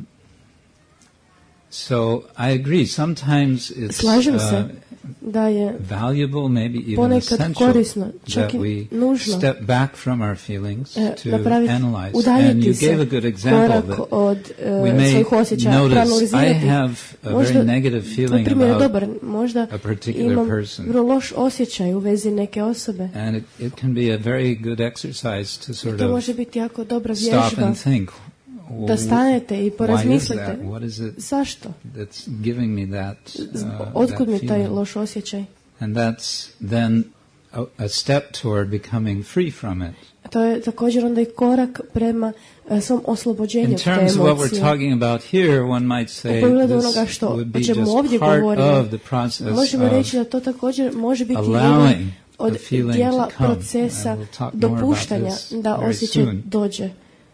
So I agree. Sometimes it's Slažem se da je valuable, maybe even ponekad essential, korisno, čak that i we nužno step back from our feelings to napraviti, analyze. And udaljiti you se gave a good example korak that od we may svojih osjećaja, notice. I proanalizirati. have a Možda, very negative feeling primjer je about dobar, možda a particular imam person. vrlo loš osjećaj u vezi neke osobe. And it can be a very good exercise to sort To of može biti jako dobra stop vježba and think. da stanete i porazmislite. Why is that? What is it Zašto? that's giving me that, Otkud that mi taj feeling? loš osjećaj? And that's then a step toward becoming free from it. To je također onda i korak prema svom oslobođenju In te terms of what we're emocije. talking about here, one might say U pogledu this onoga što would be o čemu just ovdje part govorimo, of the process možemo of reći da to također može biti jedan allowing od the feeling dijela to come. procesa And we'll talk more about dopuštanja this da very osjećaj soon. dođe.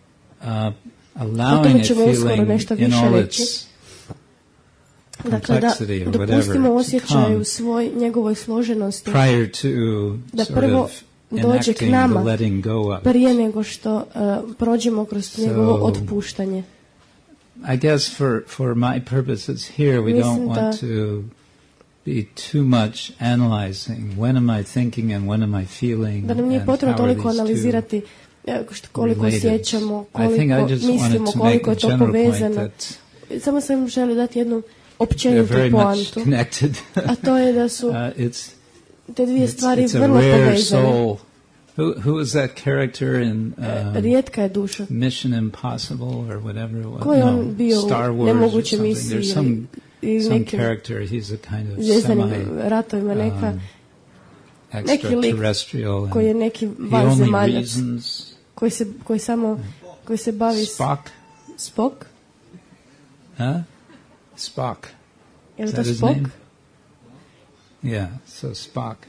O Allowing tome a ćemo uskoro feeling nešto in više all reći. its Dakle, da complexity or whatever dopustimo to osjećaju come njegovoj složenosti prior to da sort prvo of dođe k enacting nama the letting go of it. prije nego što prođemo kroz njegovo So, otpuštanje. I guess for my purposes here, we Mislim don't da- want to be too much analyzing. When am I thinking and when am I feeling? Da nam nije and potrebno how are toliko these two analizirati koliko related? osjećamo, I think I koliko just wanted mislimo, to make koliko a je to general point povezano. that Samo sam želio dati jednu they're općenitu very much poantu, connected. a to je da su te dvije stvari it's a vrlo rare povezane. soul. Who is that character in Rijetka je duša. Mission Impossible or whatever it was? Ko je No, on bio Star u Wars or nemogućoj something. misiji There's some ili nekim character. He's a kind of zvijezdanim ratovima, neka neki lik extraterrestrial. koji je and neki he van only zemaljac, reasons. koji se bavi Spock? Huh? Spock. Je li Is to that his Spock? name? Yeah, so Spock.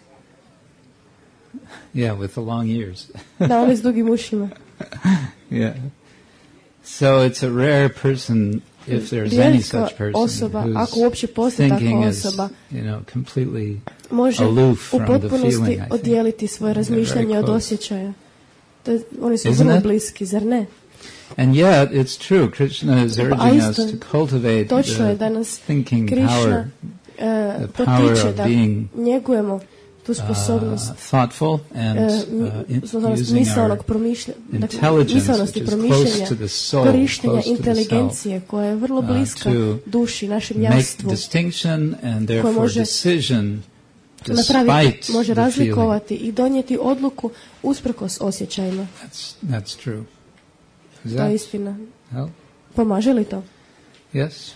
Yeah, with the long ears. Da, on je s dugim ušima. Yeah. So it's a rare person, if there's any Rijetka such person, osoba, ako who's uopće postoji takva thinking is, osoba, completely može aloof u from the potpunosti feeling, I think. odijeliti svoje razmišljanje od close. osjećaja. Oni su Isn't vrlo it? bliski, zar ne? And yet, it's true, Krishna is urging us to cultivate točno je da the nas thinking Krishna power, the power potiče of da being njegujemo tu sposobnost thoughtful and using misalnog our promišljanja, intelligence, misalnosti which is promišljanja, close to the soul, korištenja close to the inteligencije koja je vrlo bliska to duši, našem make jastvu, distinction and koja therefore može decision napraviti, despite može the feeling. razlikovati i donijeti odluku usprkos osjećajima. That's true. Is To je that istina. help? Pomaže li to? Yes?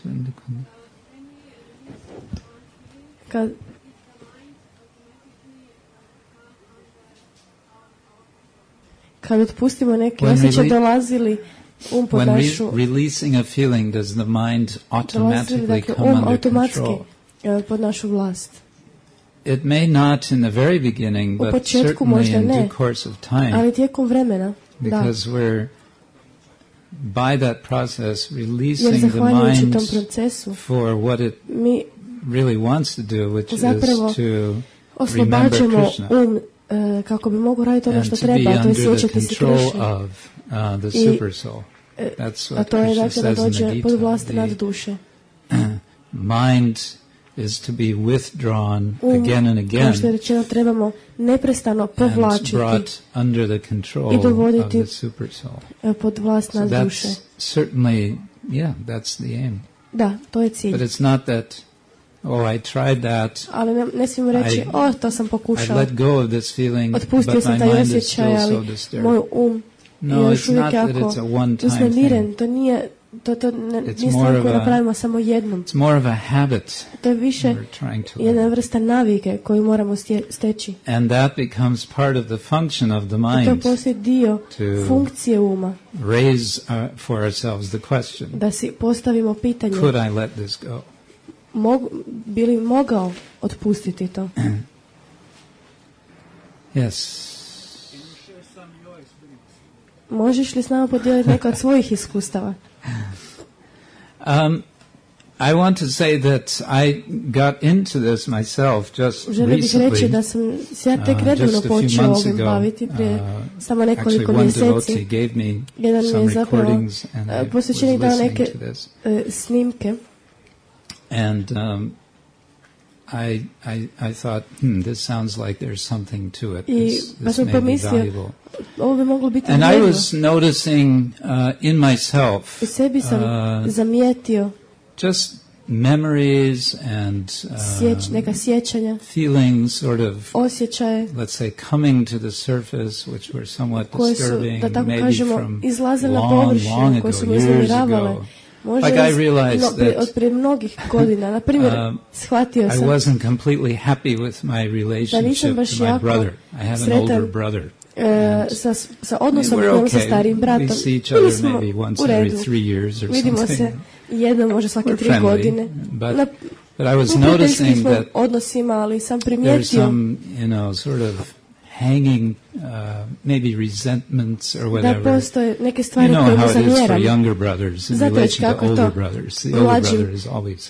Kad otpustimo neki When osjećaj, rele- dolazili pod When našu... releasing a feeling, does the mind Dolazili, automatically dakle, come under automatski control? pod našu vlast. It may not in the very beginning, U but početku certainly možda in ne, due course of time, ali tijekom vremena, da. because we're by that process Jer releasing the zahvaljujući mind tom procesu, for what it mi really wants to do, which zapravo is to remember oslobađamo Krishna kako bi mogu raditi ono and što to be treba, a to je under the sjećati se control Krišni. of the I, super soul. That's A what to je Krishna dakle da says in the dođe pod Gita. vlast nad duše. Mind is to be withdrawn again and Kao što je again rečeno, trebamo neprestano and povlačiti brought under the control i of dovoditi the super soul. pod vlast So nad duše. that's certainly, that's the aim. Da, to je cilj. But it's not that, I tried that, Ali ne smijemo reći, to sam I pokušao, let go of this feeling, otpustio but sam my taj mind is osjećaj, still so ali disturbed. moj um No, je još it's uvijek not that jako it's a one-time uznemiren. thing. To nije It's nije more stvar of koju a- napravimo samo jednom. It's more of a habit To je više we're trying to jedna learn. vrsta navike koju moramo steći. And that becomes part of the function of the I to mind, postoji dio to funkcije uma, raise for ourselves the question, da si postavimo pitanje, could I let this go? bi li mogao otpustiti to? Yes. Možeš li s nama podijeliti neka od svojih iskustava? I want to say that I got into this myself just Želio bih reći recently. da sam se ja tek redovno Just a few počeo months ovim ago, baviti prije samo nekoliko Actually, one mjeseci. devotee gave me Jedan mi je some zapravo recordings and I was posvećenik dao listening neke to this. Snimke And I thought, this sounds like there's something to it. i This pa sam may be pomislio, valuable. ovo bi moglo biti And I vrijedno. was noticing in myself U sebi sam zamijetio just memories and neka sjećanja, feelings sort of, osjećaje let's say, coming to the surface, which were somewhat koje su, disturbing, da tako maybe kažemo, from izlazile na long površinu, koje ago, su me years uznemiravale. ago. Možda Like I realized that od prije mnogih godina. Na primjer, shvatio I sam wasn't completely happy with my da nisam relationship baš to my jako brother. I have an sretan older brother. sa odnosom We're kojim sa okay. starijim bratom. We see each Bili other smo maybe once u every redu. 3 years or Vidimo something. se jednom, možda svake We're 3 friendly, godine. but I was U prijateljskim noticing smo that odnosima, ali sam there's primijetio some, sort of hanging, maybe resentments or da whatever. postoje neke You stvari know koje mu how it is for zamjeram. younger brothers in Znate već relation to kako je to older brothers. The older mlađim- brother is always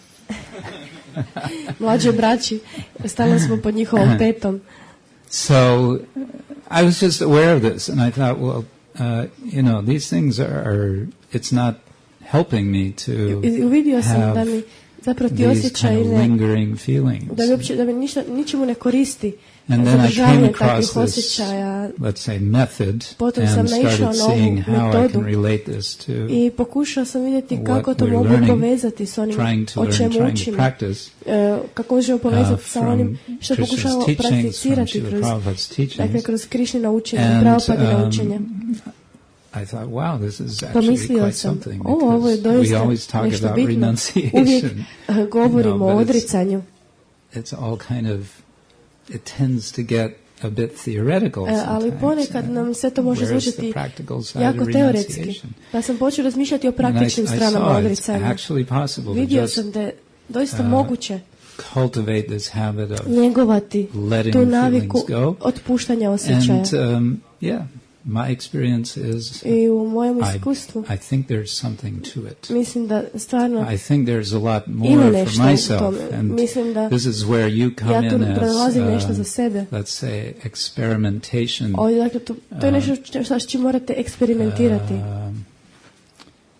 Mlađe braći, stalno smo pod njihovom petom. So I was just aware of this, and I thought, well, these things are it's not helping me to I uvidio sam da have mi zapravo ti these osjećaji kind of lingering feelings. da mi ničemu ne koristi And then I came zadržavanje across takvih this, osjećaja. let's say, method, Potom sam and naišao started na ovu seeing how I metodu can relate this to i pokušao sam vidjeti kako what to we're mogu learning, povezati s onim trying to o learn, čemu trying to učimo. practice Kako možemo povezati sa from onim što Krishna's pokušavamo teachings, from prakticirati Srila kroz, Prabhupada's dakle, teachings. kroz Krišnina učenja, And, Prabhupadina učenja. I thought, wow, this is actually Pomislio quite sam, something, ovo je because we doista always talk nešto about bitno. Uvijek renunciation. govorimo o but odricanju, it's all kind of, it tends to get a bit theoretical ali sometimes, ponekad nam sve to može where's zvučati the practical side jako of teoretski. renunciation? Pa sam počeo razmišljati o And praktičnim I stranama saw it's odricanja. actually possible to Vidio just sam da je doista moguće cultivate this habit of njegovati letting tu naviku feelings go. otpuštanja osjećaja. And my experience is I u mojem iskustvu I think there's something to it. mislim da stvarno I think there's a lot ima more nešto for u myself, tome. and Mislim da this is where you come ja tu in as, pronalazim nešto za sebe. let's say, experimentation. Ovdje, dakle, to je nešto s čim morate eksperimentirati.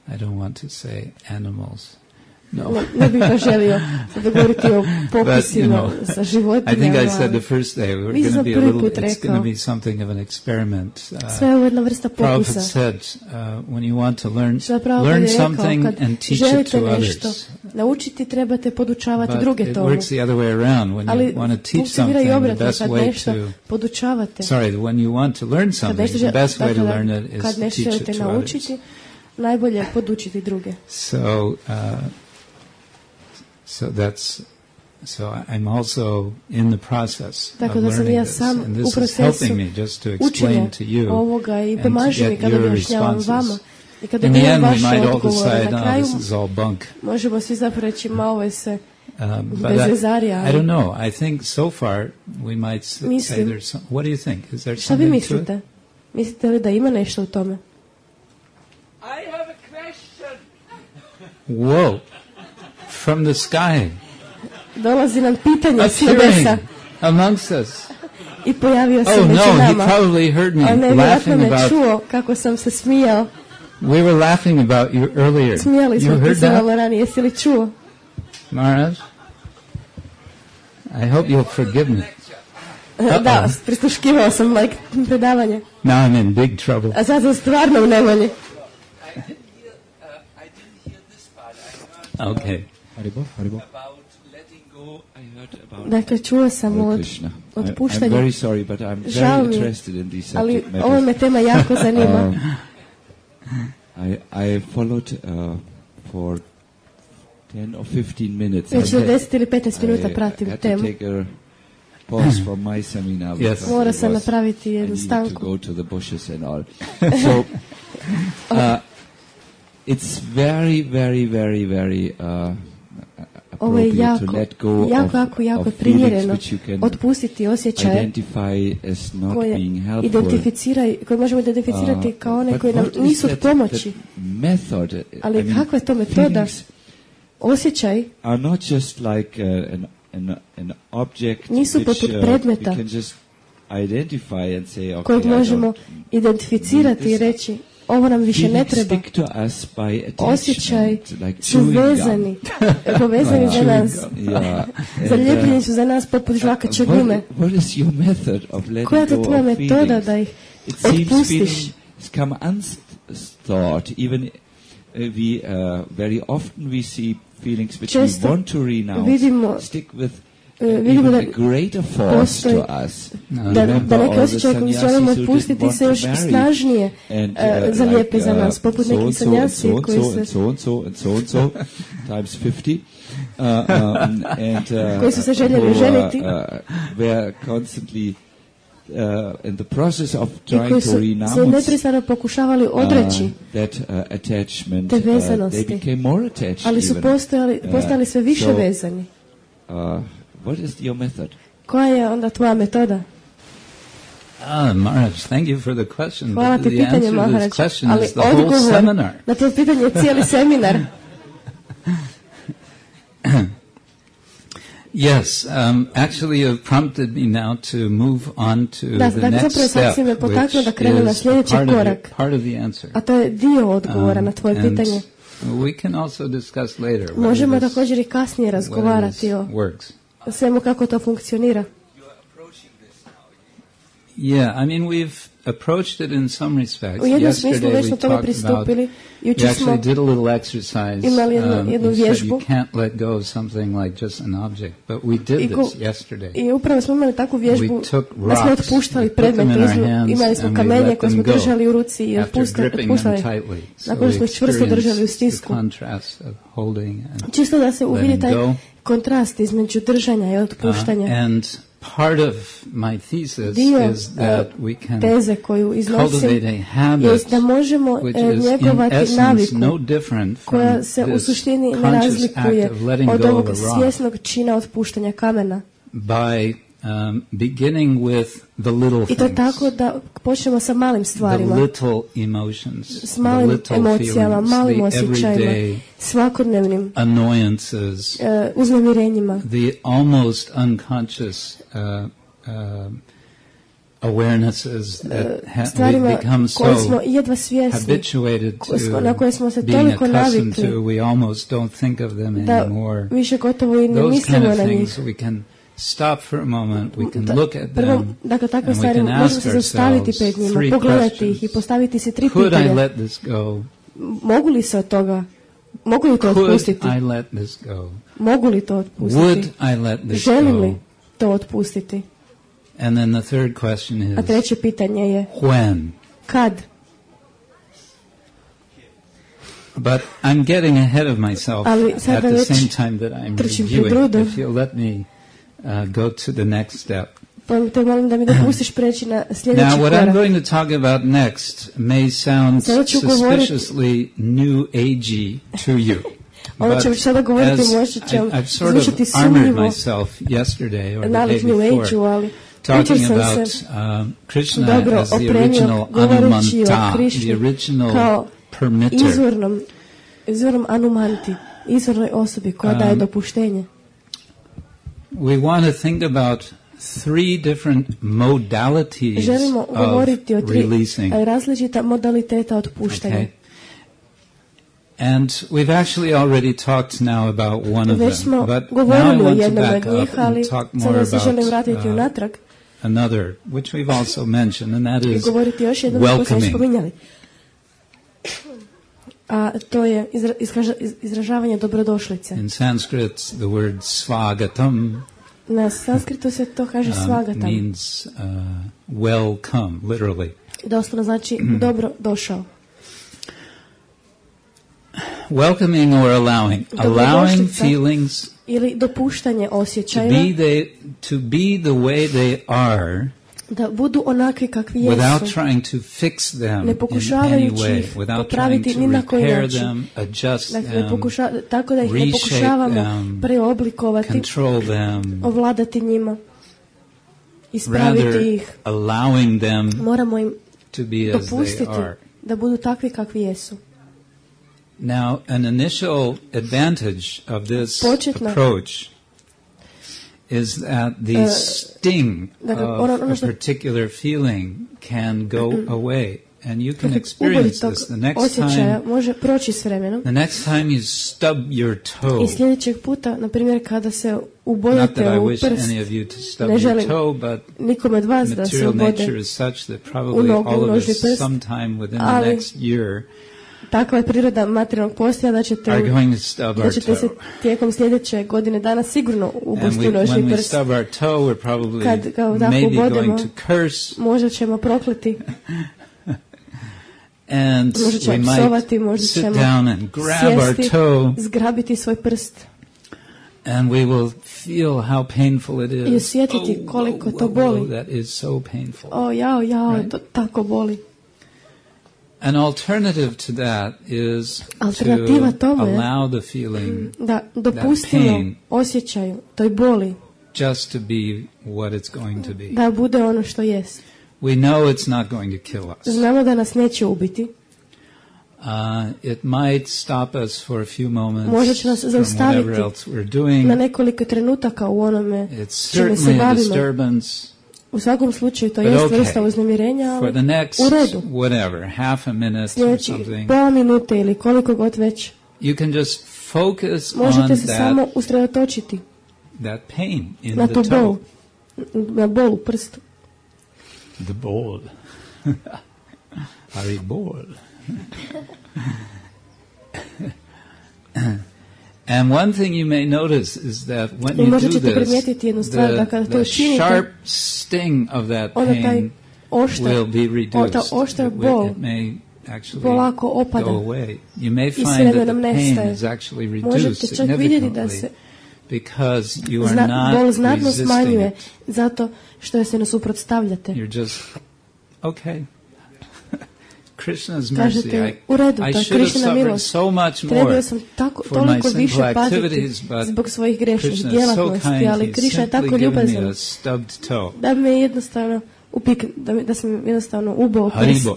I don't want to say animals. No. Ne bih baš želio sada govoriti o pokusima sa I životinjama. think I said the first day we were Mislim going to be a prvi little, put it's going rekao. to be something of an experiment. Sve je ovo jedna vrsta Prabhupada pokusa. said, when you want to Što je Prabhupada learn rekao, something kad and teach it želite to nešto others. naučiti, trebate podučavati But druge it tomu. works the other way around. When Ali you want to teach funkcionira something, i the obratno, best kad way nešto to... podučavate. Sorry, when you want to learn Kad something, nešto the best way to learn it is kad to nešto teach želite it to others. naučiti, najbolje je podučiti druge. So I'm also in the process Tako of da sam learning ja this, sam and u this is procesu helping me just to explain učenja to you ovoga i and to pomaže mi get kada your objašnjavam vama. responses. I kada In the dobijem end, we vaše might all odgovore, decide, na oh, kraju this is all bunk. možemo svi zapravo reći, ma ovo je sve But bezvezarija. I don't know. I think so far we might say Mislim. there's some, what do you think? Is there Šta vi something to it? mislite? Mislite li da ima nešto u tome? I have a question. Whoa! From the sky, Dolazi nam pitanje s appearing nebesa amongst us. i pojavio se Oh među no, he nama. probably heard me A ne, vjerojatno laughing me about. čuo kako sam se smijao. We were laughing about you earlier. Smijali smo You ti heard se that, malo ranije. Jesi li čuo? Maharaj? I hope you'll forgive me. Da, prisluškivao sam predavanje. Now I'm in big trouble. A sad sam stvarno u nevolji. I didn't hear this part. I heard Okay. Haribo. about letting go. I heard about Dakle, čuo sam Hare od Krishna. I'm otpuštanja. very sorry, but I'm Žao very mi je, interested in these ali subject ovo me matters. tema jako zanima. I followed for 10 or 15 minutes. Već I je 10 ili 15 minuta I pratim had to temu. take a pause from my seminar. Yes. because Mora it sam was- napraviti I jednu needed to stanku. go to the bushes and all. So it's very, very, very, very Ovo je appropriate to let go jako of je feelings primjereno which you can otpustiti osjećaje identify as not koje being helpful. koje možemo identificirati kao one But koje nam what is nisu od that pomoći. method? I Ali mean, kakva je to metoda? feelings Osjećaj are not just like an object Nisu which poput predmeta we can just identify and say, okay, kojeg I možemo don't identificirati i reći ovo nam više ne Feelings treba. stick to us by Osjećaj attachment, like su chewing vezani, gum. povezani za nas. Yeah. And, Zalijepljeni su za nas poput žvakaće gume. what is your method of letting Koja je to go tvoja of metoda feelings? da ih It seems otpustiš? feelings come unthought. Even we very often we see feelings which Često we want to renounce vidimo- stick with vidimo even da a greater force postoji- to us. Da neke osjećaje koje želimo otpustiti se još snažnije zalijepe za nas, poput nekih sanjasi koji se times 50 koji su se željeli ženiti were constantly in the process of i koji trying to su se renounce neprestano pokušavali odreći that attachment. te vezanosti. They became more attached. ali su even. postali sve više so, vezani. What is your method? Koja je onda tvoja metoda? Maharaj, thank you for the question. Hvala But ti the pitanje, answer to Maharaj. this question Ali is the whole odgovor seminar. na to pitanje je cijeli seminar. Yes, actually you've prompted me now to move on to Da, the dakle, next zapravo sad step, si me potaknuo which da krenem na is sljedeći korak. part of the answer. A to je dio odgovora na tvoje And pitanje. we can also discuss later whether Možemo this- također i kasnije whether razgovarati this o works. svemu kako to funkcionira. Yeah, I mean we've approached it in some respects. U jednom Yesterday smislu već we smo tome talked about, pristupili. we Jučer smo actually did a little exercise. imali jednu You said vježbu. you can't let go of something like just an object, but we did I this yesterday. I upravo smo imali takvu vježbu We took da smo rocks, otpuštali we put them predmete. in our hands Imali smo and we kamenje let koje them smo go držali u ruci i after gripping them otpuštali. tightly. So Nakon što smo we ih čvrsto držali u experienced the stisku. contrast of holding and Čisto da se uvidi taj go. kontrast između držanja i otpuštanja. and part of my thesis Dio is that we can teze koju iznosim cultivate a habit jest da možemo which is in njegovati essence naviku no different from koja se u this suštini ne conscious razlikuje act of letting od go ovog of a rock svjesnog čina otpuštanja kamena. by beginning with the little I to things, tako da počnemo sa malim the stvarima, little emotions, s the malim little emocijama, feelings, malim the osjećajima, everyday svakodnevnim annoyances, uznemirenjima, the almost unconscious awarenesses that we've stvarima become koje smo so jedva svjesni, habituated na koje smo se to being toliko accustomed to, navikli we almost don't think of them da anymore. više gotovo i ne Those kind mislimo of na things njih. we can stop for a moment, we can look at Prvo, them, dakle, takve and we stvari can možemo ask se zaustaviti pred ourselves njima, three pogledati ih i questions. postaviti si 3 Could I pitanja. let this go? Mogu li se od toga, mogu li to Could otpustiti? I let this go? Mogu li to otpustiti? Would I let this Želim li go? to otpustiti? And then the third question A is, treće pitanje je when? kad? But I'm getting ahead of myself Ali at sada the već same time that I'm trčim pred reviewing. rudo. If you'll let me go to the next step. Pa te molim da mi dopustiš preći na sljedeći Now, what I'm korak. going to talk about next may sound Sada ću govoriti- suspiciously new agey to you. Ono ćemo sada govoriti as možda će vam I've sort of zvučati armored sumnjivo myself yesterday or the day nalik New before, Age-u, ali talking jučer sam about se Krishna dobro as the opremio original govoreći o Anumanta, Krišni the original kao permitter. izvornom Anumanti, izvornoj osobi koja daje dopuštenje. We want to think about 3 different modalities Želimo of govoriti o 3 releasing. različita modaliteta otpuštanja. Okay. And we've actually already talked now about one of Već them, smo but now I govorili o want to jednom back od njih, up ali and talk more sada se želim about vratiti unatrag another, which we've also mentioned, and that i is govoriti još jednom koji smo welcoming. spominjali. A to je izražavanje dobrodošlice. In Sanskrit, the word svagatam Na sanskritu se to kaže svagatam. means welcome, literally. Doslovno znači dobro došao. Welcoming or allowing Dobrodošlica feelings ili dopuštanje to osjećajima be the way they are, da budu onakvi kakvi without jesu, trying to fix them ne in any pokušavajući way, ih without trying popraviti to ni na koji repair način. them, adjust Dakle, them, tako da ih ne reshape pokušavamo them, preoblikovati, control them, ovladati njima, ispraviti rather ih. allowing them Moramo im to be as they dopustiti are. da budu takvi kakvi jesu. Now, an initial advantage of this Početna- approach is that the sting dakle, of ono a što- particular feeling can go away. And you can Uboj experience tog this the next osjećaja time. može proći s vremenom. The next time you stub your toe. I sljedećeg puta, na primjer, kada se Not that ubodete I u wish prst, any of you to stub ne your želim toe, but nikome od vas da se material nature ubode, is such that u probably nogu, all u of nožni us prst, sometime within the ali next year takva je priroda materijalnog postoja da ćete, are going to stub da our ćete se toe. tijekom sljedeće godine dana sigurno And ubosti u nožni when we prst. stub our toe, we're probably Kad ga tako maybe ubodemo, going to curse, Možda ćemo prokleti, and možda we ćemo might psovati, možda sit ćemo down and grab our sjesti, toe, zgrabiti svoj prst and we will feel how painful it is. i osjetiti koliko to boli. That is so painful. O, jao, Right. to tako boli. An alternative to that is Alternativa to tome je allow the feeling Da dopustimo pain osjećaju, toj boli, just to be what it's going to be. da bude ono što jest. We know it's not going to kill us. Znamo da nas neće ubiti. It might stop us for a few moments Možda će nas from zaustaviti whatever else we're doing. na nekoliko trenutaka u onome It's čime se certainly a bavimo. disturbance. U svakom slučaju to But jest okay. vrsta uznemirenja, For the ali next, u redu. whatever, half a minute or Sljedeći something, pola minute ili koliko god već, you can just focus možete on se samo usredotočiti that pain in na the tu toe. bol, na bol u prstu. The ball. Hari ball. And one thing you may notice is that when I you možda do ćete this, primijetiti jednu stvar, da kada to the učinite, sharp sting of that onda taj pain will be ta reduced. oštra It bol may actually polako opada go away. You may i find s that the vremenom pain nestaje. is actually reduced Možete čak vidjeti da significantly se because you are bol not znatno resisting smanjuje it. zato što se ne suprotstavljate. You're just, okay. Krishna's mercy. Kažete, u redu, I ta should have Krišina suffered milost. so much more Trebao sam for my toliko više simple paziti activities, but zbog svojih grešnih Krishna is so djelatnosti, kind, ali he's Krišna je tako simply given me ljubazan a stubbed toe. da me jednostavno da sam jednostavno ubao prst. Haribol.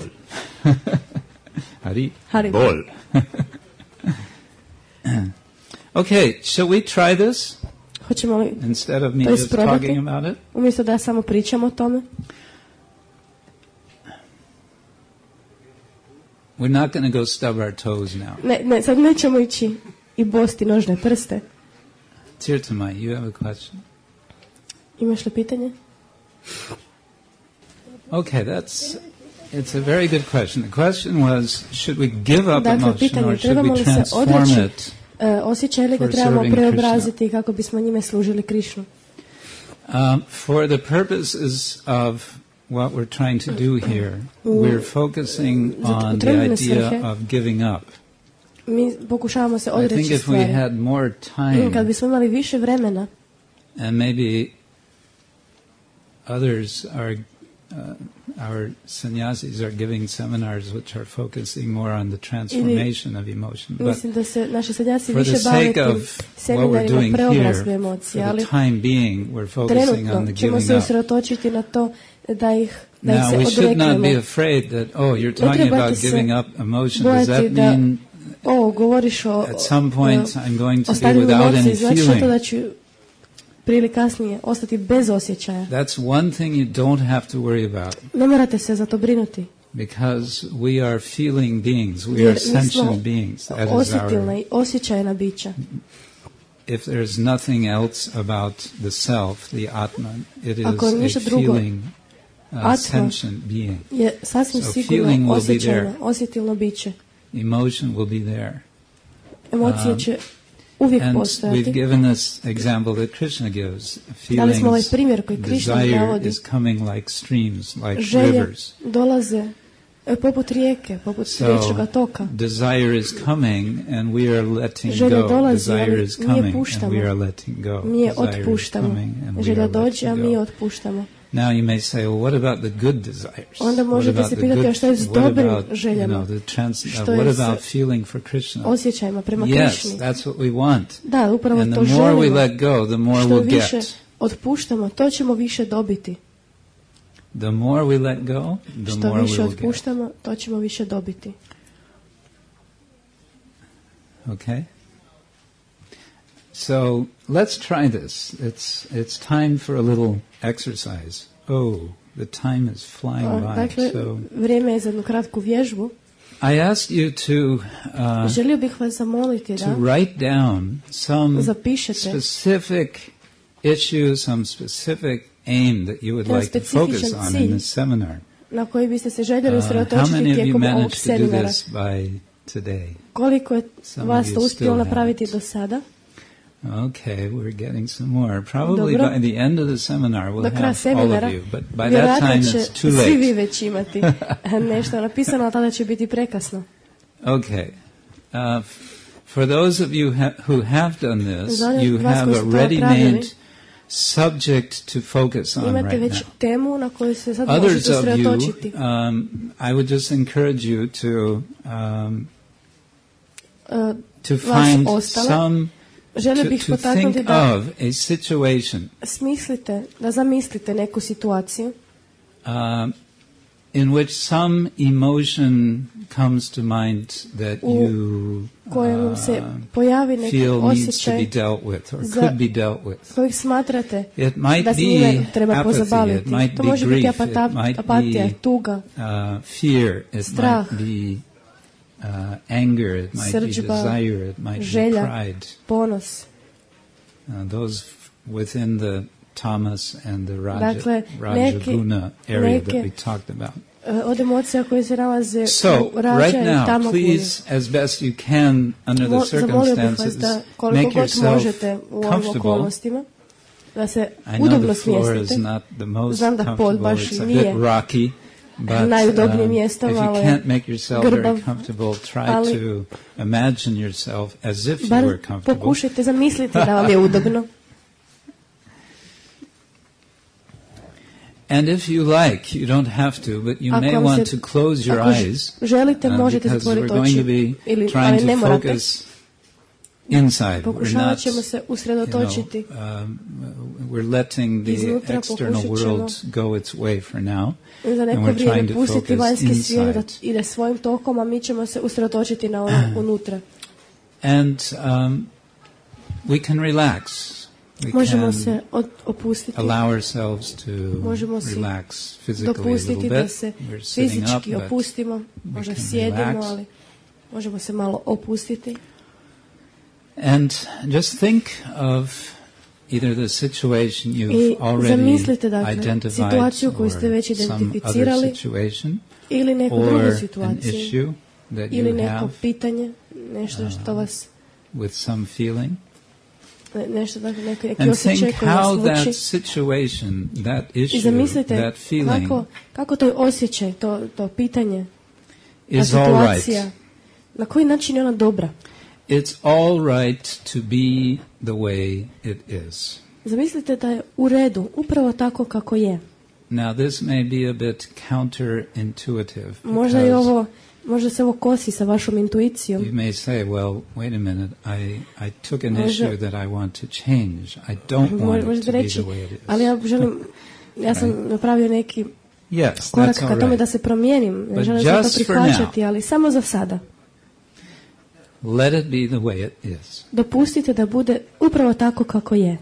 Haribol. Haribol. Okay, shall we try this Hoćemo li, instead of me to just isprobati? talking about it? Umjesto da ja samo pričam o tome, we're not going to go stub our toes now. Ne, sad nećemo ići i bosti nožne prste. Tirthamai, you have a question? Imaš li pitanje? Okay, it's a very good question. The question was, should we give up Dakle, emotion pitanje, or should trebamo we li se transform odreći it? Osjećaj ili ga for trebamo serving preobraziti kako bismo njime služili Krišnu? For the purposes of what we're trying to do here, we're focusing on the idea of giving up. Mi pokušavamo se I think odreći if we stvari. had more Kad time, bismo imali više vremena, and maybe others are, our sannyasis are giving seminars which are focusing more on the transformation of emotion. But mislim da se naši sadnjaci for the više bave sake tim of what we're seminarima doing preobrazbe here, emocije, for ali the time being, we're focusing on the trenutno ćemo giving se up. usredotočiti na to da ih Now, se we should not be odreknemo. afraid that, you're talking trebate about se giving up emotion. Does bojati that da mean govoriš o at some point I'm going to be stanju without emocije, any znači to da feeling? ću prije ili kasnije ostati bez osjećaja. That's one thing you don't have to worry about, Ne morate se za to brinuti. because we are feeling beings, we are Jer mi smo sentient beings. That is osjetilna our, i osjećajna bića. if there's nothing else about the self, the Atman, it is Ako a ništa drugo, feeling, Atma sentient being. Je sasvim So sigurno feeling will be osjećajno, there. osjetilno biće. Emotion will be there. Emocije će uvijek And we've postojati. given this example that Krishna gives. Dali smo ovaj Feelings, primjer koji Krišna desire navodi. is coming like streams, like Želje rivers. dolaze poput rijeke, poput riječnoga toka. Desire is coming and we are letting Želja go. dolazi, Desire ali is nije coming and puštamo. we are letting go. Mi je Desire is otpuštamo. coming and we Želja are dođe, a letting mi je go. otpuštamo. Now you may say, well, what about the good desires? Onda What možete about se the pitati, good- a šta je s what dobrim about, željama? Što je what s about feeling for Krishna? osjećajima prema Yes, Krišni. that's what we want. Da, upravo And to the more we želimo. let go, the more Što we'll više get. otpuštamo, to ćemo više dobiti. The more we let go, the Što more više we will get. otpuštamo, to ćemo više dobiti. Okay? So let's try this. It's time for a little exercise. Oh, the time is flying by. Dakle, So vrijeme je za jednu kratku vježbu. I asked you to Želio bih vas zamoliti to da write down some zapišete specific issue, some specific aim that you would jedan like to focus specifičan on cilj in this seminar. na koji biste se željeli How usredotočiti many of you tijekom ovog managed to do seminara. this by today? Koliko je Some vas of to you uspjelo still napraviti haven't. do sada? Okay, we're getting some more. Probably Dobro. by the end of the seminar we'll Do kraja have all seminara of you, but by that vjerojatno time će it's too svi vi late. već imati nešto napisano, ali tada će biti prekasno. Okay. For those of you who have done this, Za one you vas have koji a su to napravili, ready-made subject to focus on imate right već now. temu na koju se sad Others možete of you, usredotočiti. I would just encourage you to Vas find ostale, some, želio bih to potaknuti think da of a situation da zamislite neku situaciju in which some emotion comes to mind that u you kojem se pojavi neki feel needs to be osjećaj dealt with or za- could be dealt with. kojeg smatrate It might da se be njime treba apathy, it pozabaviti. might To be može biti grief, it might apatija, be tuga, fear, it strah, might be anger, it might be srdžba, desire, it might be želja, pride. ponos. Those within the tamas and the Dakle, rajaguna area that neke- we talked about. Od emocija koje se nalaze So, u rađa right i now, tamoguni. please, as best you can, under the Zamolio bih vas circumstances, da koliko make god yourself možete u ovim comfortable. okolnostima, da se I know udobno the floor is smjestite. not the most Znam da pod comfortable, baš it's a nije bit rocky, but najudobnije mjesto, if you malo je can't make yourself grbav, very comfortable, try ali to imagine yourself as if you bar were comfortable. pokušajte zamisliti da vam je udobno. And if you like, you don't have to, but you may Ako vam want se- to close your ako eyes želite, možete because we're zatvoriti going to oči, be ili, trying ali to ne morate. focus inside. We're Pokušavat not, ćemo se usredotočiti we're letting the iznutra, external pokušat ćemo world go its way for now. za And neko we're trying vrijeme to pustiti focus vanjski svijet da inside. ide svojim tokom, a mi ćemo se usredotočiti na ono unutra. And we can relax. We Možemo can se opustiti, allow ourselves to možemo si relax physically a dopustiti little da bit. se We're sitting up, fizički but opustimo, možda can sjedimo, relax. ali možemo se malo opustiti. And just think of either the situation I you've already zamislite, dakle, identified situaciju koju or ste već some other identificirali situation ili neku or drugu an situaciju issue that ili you neko have pitanje, nešto što vas, with some feeling. nešto, dakle, neki And osjećaj think koji vas how that muči. situation, that I issue, zamislite that feeling kako to osjećaj, to pitanje, ta is all situacija, right. na koji način je ona dobra. It's all right to be the way it is. Zamislite da je u redu, upravo tako kako je. Now this may be a bit counterintuitive Možda because se ovo kosi sa vašom intuicijom. you may say, well, wait a minute, I took an Možda- issue that I want to change. I don't want it Možete to be reći, the way it is. ali ja sam napravio neki Yes, korak that's all ka tome right. da se promijenim. Ne But želim sad to just for prihvaćati, ali samo za sada. Let it be the way it is. Dopustite da bude upravo tako kako je.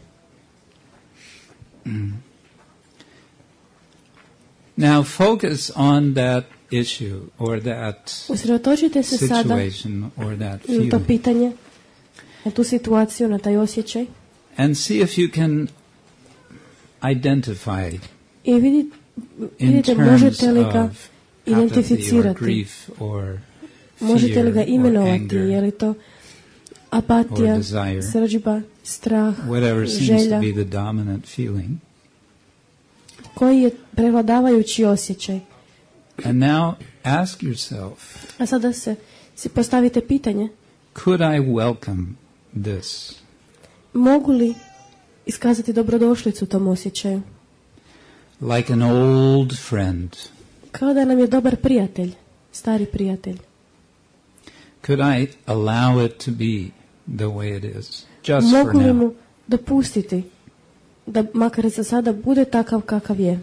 Now focus on that issue or that Usredotočite se sada situation or that na to feeling pitanje, na tu situaciju, na taj osjećaj and see if you can identify i in vidite terms možete li ga of apathy or identificirati, grief or možete li ga fear or imenovati, anger, je li to apatija, or desire. srdžba, strah, whatever seems želja, to be the dominant feeling. koji je prevladavajući osjećaj. And now ask yourself, A sada si postavite pitanje, could I welcome this? mogu li iskazati dobrodošlicu tom osjećaju? Like an old friend. Kao da nam je dobar prijatelj, stari prijatelj. Could I allow it to be the way it is? Just for Mogu li now. mu dopustiti da makar za sada bude takav kakav je?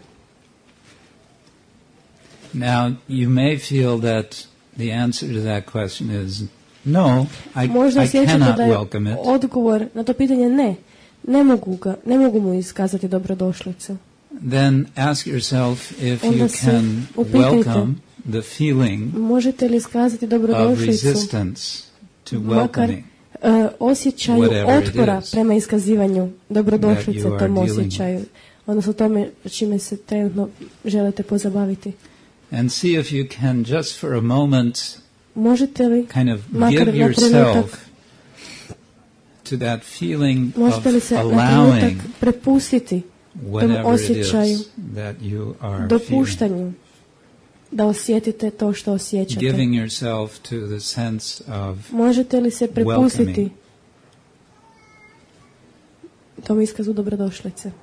Now, you may feel that the answer to that question is no, Možda I osjećate cannot da je welcome it. odgovor na to pitanje ne mogu mu iskazati dobrodošlicu. Then ask yourself if Onda you se can upitajte, welcome the feeling možete li iskazati of dobrodošlicu resistance to makar welcoming. Osjećaju whatever it otpora is prema iskazivanju dobrodošlice that you are tom dealing osjećaju, odnosno tome čime se trenutno želite pozabaviti. And see if you can just for a moment Možete li kind of makar give na trenutak, yourself to that feeling možete li of se na allowing trenutak prepustiti whatever it osjećaju, is that you are feeling. dopuštanju da osjetite to što osjećate? Giving yourself to the sense of Možete li se prepustiti welcoming. tom iskazu dobrodošlice?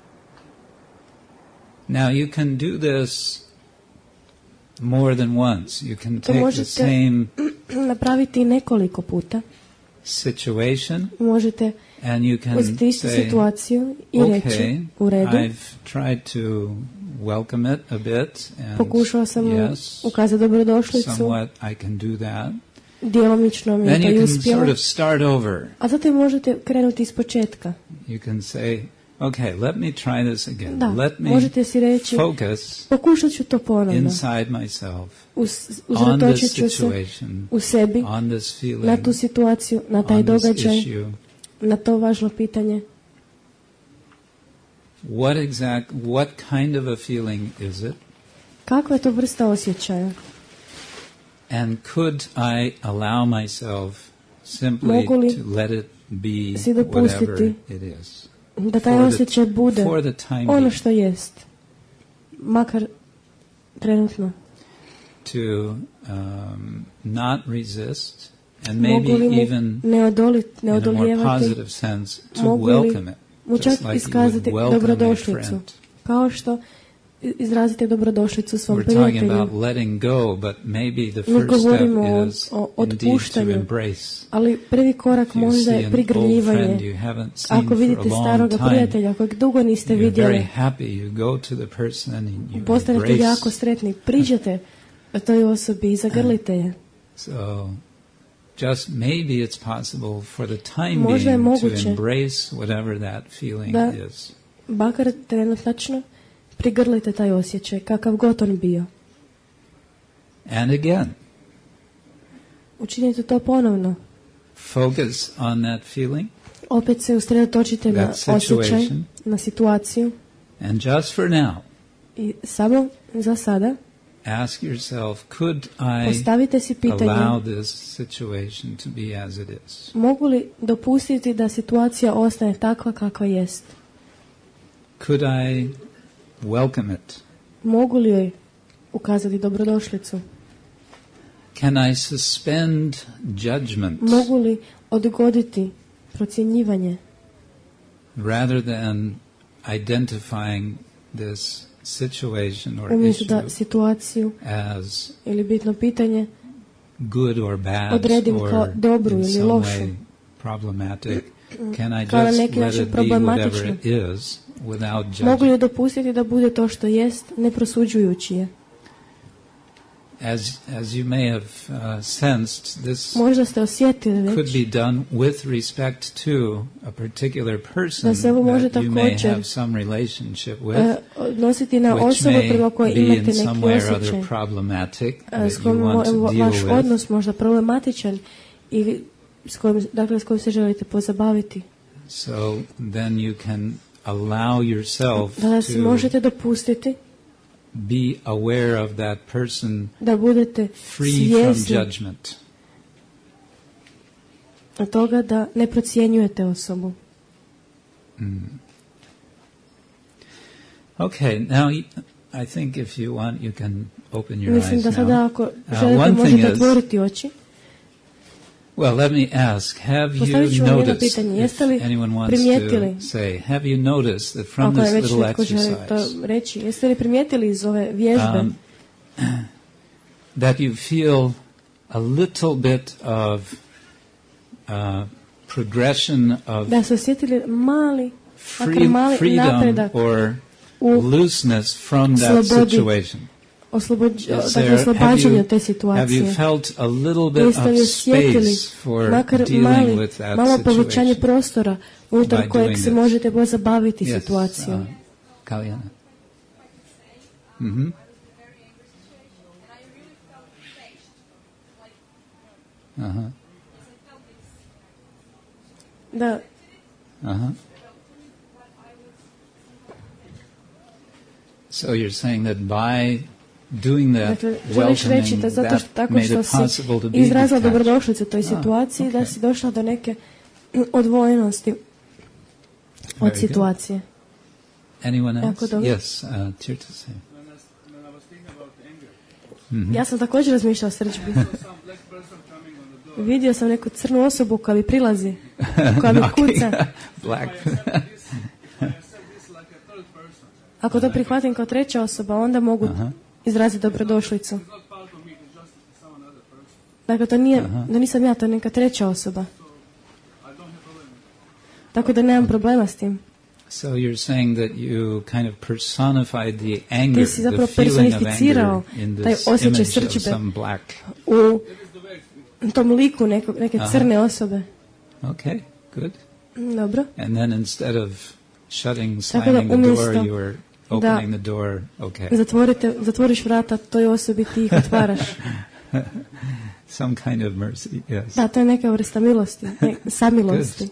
Now you can do this more than once. You can To take the možete same napraviti nekoliko puta. situation Možete and you can uzeti istu say, situaciju i okay, reći u redu. I've tried to welcome it a bit and Pokušao sam mu yes, ukazati dobrodošlicu, somewhat I can do that. djelomično mi je Then to you i can uspjelo. sort of start over. A zatim možete krenuti iz početka. You can say, okay, let me try this again. Da, Let me možete si reći, focus pokušat ću to ponovno. inside myself on Uzrotočit this ću se situation, u sebi, on this feeling, na tu situaciju, na taj on this događaj, issue. na to važno pitanje. What kind of a feeling is it? Kakva je to vrsta osjećaja? And could I allow myself simply Mogu li to let it be si dopustiti whatever it is? Da taj For the- osjećaj bude for the time ono being. što jest. Makar trenutno. To not resist and Mogu maybe li mu even ne in a more odolijevati, positive sense to mogu li welcome it. mu Just čak like you would iskazati welcome a dobrodošlicu. friend. Kao što izrazite dobrodošlicu svom We're talking prijatelju. about letting go, but maybe the Mi first step govorimo is o indeed to otpuštanju. embrace. Ali prvi korak If you možda see je an old friend prigrljivanje. you haven't seen Ako for vidite a long staroga time, prijatelja kojeg dugo niste you're very vidjeli, happy. You go to the person and you postanete embrace. jako sretni, priđete toj osobi i zagrlite je. So just maybe it's possible for the time Možda je being to moguće embrace whatever that feeling da is. makar trenutačno prigrlite taj osjećaj, kakav god on bio. And again, Učinite to ponovno. focus on that feeling, Opet se usredotočite na that situation. osjećaj, na situaciju and just for now, i samo za sada ask yourself, could I postavite si pitanje, allow this situation to be as it is? mogu li dopustiti da situacija ostane takva kakva jest? Could I welcome it? Mogu li joj ukazati dobrodošlicu? Can I suspend judgment Mogu li odgoditi procjenjivanje rather than identifying this situation or umjesto da issue situaciju as ili bitno pitanje good or bad odredim kao or dobru in ili some lošu? way problematic? Can I Kao na just neki let način it be whatever problematično? it is without Mogu li judging? dopustiti da bude to što jest, ne prosuđujući je? As you may have sensed, this Možda ste osjetili could već be done with respect to a particular person da se ovo može that you may također have some relationship with, odnositi na which osobu prema may kojoj be imate in neki some way or osjećaj, other problematic s that you kojim want to deal vaš with. odnos možda problematičan ili s kojim se želite pozabaviti. So then you can allow yourself Da si to možete dopustiti be aware of that person, da budete free from svjesni judgment. od toga da ne procjenjujete osobu. Okay, now I think if you want, you can open your Mislim eyes da sada now. ako želite one thing možete is- otvoriti oči. Well, let me ask, have you Postavit ću vam jedno noticed, pitanje. if Jeste li anyone wants primijetili? to say, have you noticed that from Ako je this već little netko želi to exercise reći, jeste li primijetili iz ove vježbe that you feel a little bit of progression of da su osjetili makar mali freedom napredak or u looseness from that slobodi. situation? dakle, oslobađanju te have you situacije? felt a little bit Jeste li of osjetili space for makar dealing with that malo povećanje situation? prostora unutar by kojeg doing se this? možete pozabaviti Yes, situacijom? Kalyana. Mm-hmm. Uh-huh. Da, Uh-huh. So you're saying that by doing that dakle, želiš reći welcoming, da zato that što tako made što it si possible to be izrazila detached. dobrodošlicu toj situaciji, da si došla do neke odvojenosti od Very good. situacije. Anyone Jako else? dobro. Yes, Tirta say. When I was thinking about anger, Ja sam također razmišljala o srđbi. some black person coming on the door. Vidio sam neku crnu osobu koja mi prilazi, koja mi kuca. Black. I said this like a third person. Ako to prihvatim kao treća osoba, onda mogu izraziti dobrodošlicu. It's not part of me, it's just some another person. Dakle, to nije, da nisam ja, to je neka treća osoba. I don't have problem with it. Tako da nemam problema s tim. So you're saying that you kind of personified the anger, Ti si the zapravo feeling of anger personificirao in taj this osjećaj image of srdžbe some black. U tom liku neke crne osobe. Okay, good. Dobro. And then instead of shutting, Tako da slamming the door, umjesto you were opening the door. Okay. Zatvoriš vrata toj osobi, ti ih otvaraš. Some kind of mercy, yes. Da, to je neka vrsta milosti, samilosti.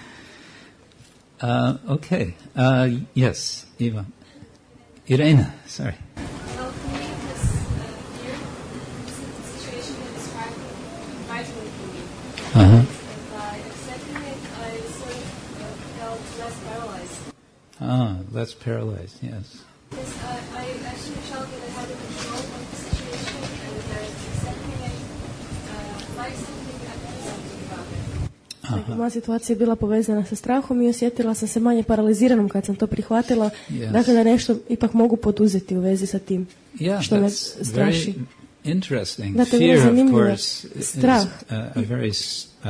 Okay. Yes, Eva. Irena, sorry. Well, for me, this year, this situation that described vitally for me. Uh-huh. And by accepting it, I sort of felt less paralyzed. Less paralyzed, yes. Because I actually felt that I had a control of the situation and that accepting it, like something, I could do something about it. Dakle, moja situacija je bila povezana sa strahom i osjetila sam se manje paraliziranom kad sam to prihvatila. Yes. Dakle, da nešto ipak mogu poduzeti u vezi sa tim Yeah, što me that's straši. very interesting. Da, to je Fear, vrlo of zanimljivo. course, is Strah. a very